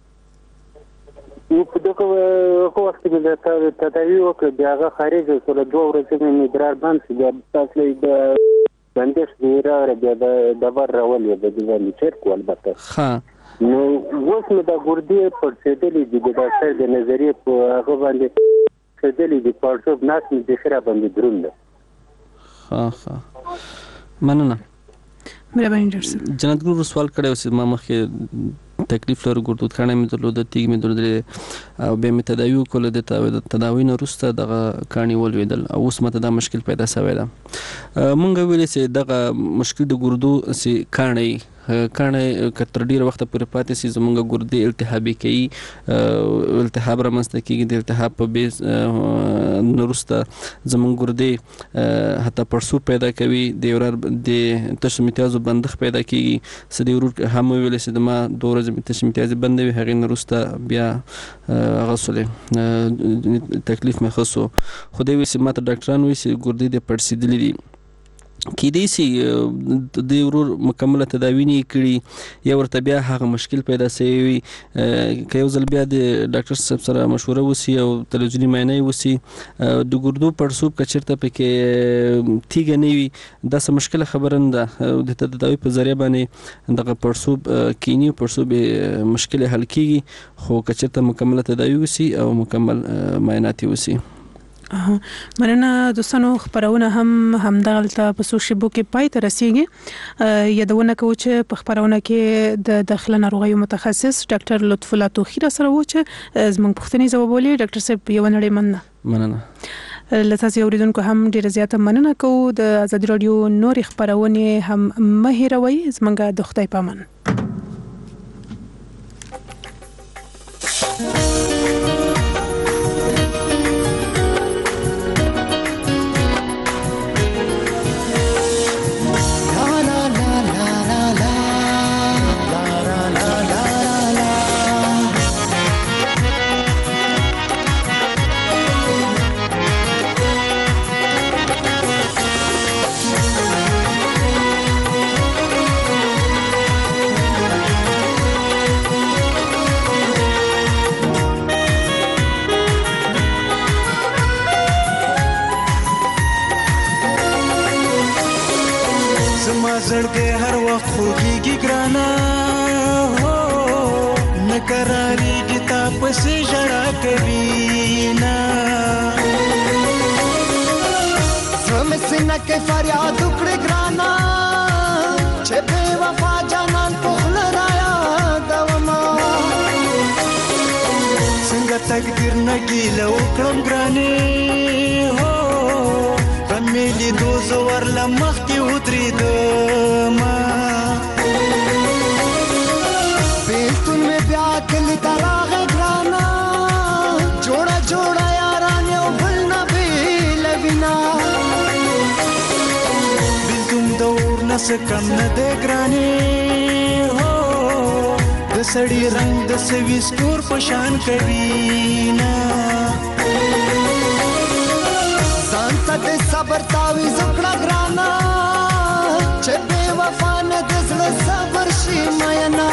نو په دغه وخت کې د تداوی وکړه بیا هغه خارج کړه دوه ورځې مې ادرار باندې بیا تاسو د بندش دی را بیا د دبر راولې د دې باندې چیر کول البته ها نو اوس مې د ګردې پر سیدلې د ډاکټر د نظریه په هغه باندې سیدلې د پړسوب ناس مې د خره باندې دروند. ها ها مننه. مهرباني درسه جنت ګل سوال کړو چې ما مخکې تکلیف لري ګردود خانه مې درلوده تیګ مې درلوده او به مې تداوی کوله د تداوی نه وروسته دغه کانی ولویدل او اوس مته دا مشکل پیدا شوی ده. مونږ ویلې چې دغه مشکل د ګردو سي کانی کانه کتر ډیر وخت پورې پاتې سي زمونږ ګردې التهابي کوي التهاب رامنځته کیږي د التهاب په بیس نورسته زمونږ ګردې حتی پړسو پیدا کوي د ورار د تشمیتازو بندخ پیدا کیږي سدي ورور هم ویل سي د ما دوره تشمیتاز بندوي هغه نورسته بیا غسله تکلیف مې خصو خو دوی سي ماته ډاکټرانو وی سي ګردې د پړسیدلې دي کې دې سي د ورور مکمله تداوی نه کړي یا ورته بیا هغه مشکل پیدا شوی کې یو ځل بیا د ډاکټر صاحب سره مشوره وسی او تلویزیونی معاینه وسی د ګردو پړسوب کچرته پکې تیګ نه وي دا څه مشکل خبره نه ده د تداوی په ذریعہ باندې دغه پړسوب کینی پړسوب مشکل حل کیږي خو کچرته مکمله تداوی وسی او مکمل معاینات وسی. مننه دوستانو خبرونه هم همدغلته په سوشل کې پای ته رسیږي. یادونه کوم چې په خبرونه کې د داخله ناروغیو متخصص ډاکټر لطف الله توخی را سره و چې زموږ پوښتنې ځواب ولې ډاکټر صاحب یو نړۍ مننه. مننه. لته اوریدونکو هم ډیر زیاته مننه کوو. د آزادي رادیو نور خبرونه هم مهیروي زمونږ د خدای پامان. زړګي هر وخت خوږيږي ګرانا نکراري گیتا پسې جړا کوي نا زم سينه کې فریاد وکړ ګرانا چې په وفا جانان په لرایا دوما څنګه تقدیر نګي لو کړم ګراني هو ملي دوز ورله مخکې ودرېدما بیلتون مې بیا کلي ته راغی ګرانه جوړه جوړه یاران یو بل نه بېلوینه بیلتون د اور نه څه کم نه دی ګرانې هو د سړي رنګ د سوي ستور په شان کوي نه ته صبر تاوي زکړه ګرانا چې بے وفا نه د زړه صبر شي مینا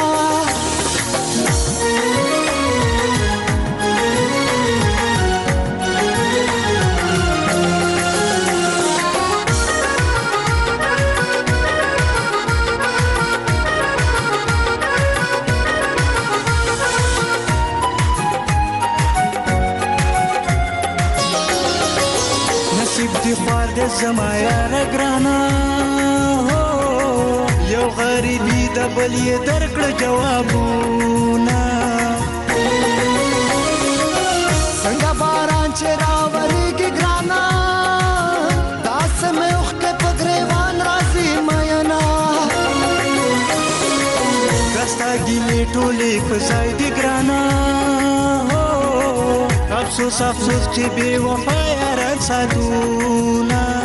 زما یار ګرانا یو غریبي د بل یې درکړه جوابونه څنګه باران چې راورېږي ګرانا داسې مې اوښکې په ګریوان راځي مینا دستا ګیلې ټولې په ځای دي ګرانا افسوس افسوس چې بې وفا یاران ساتونه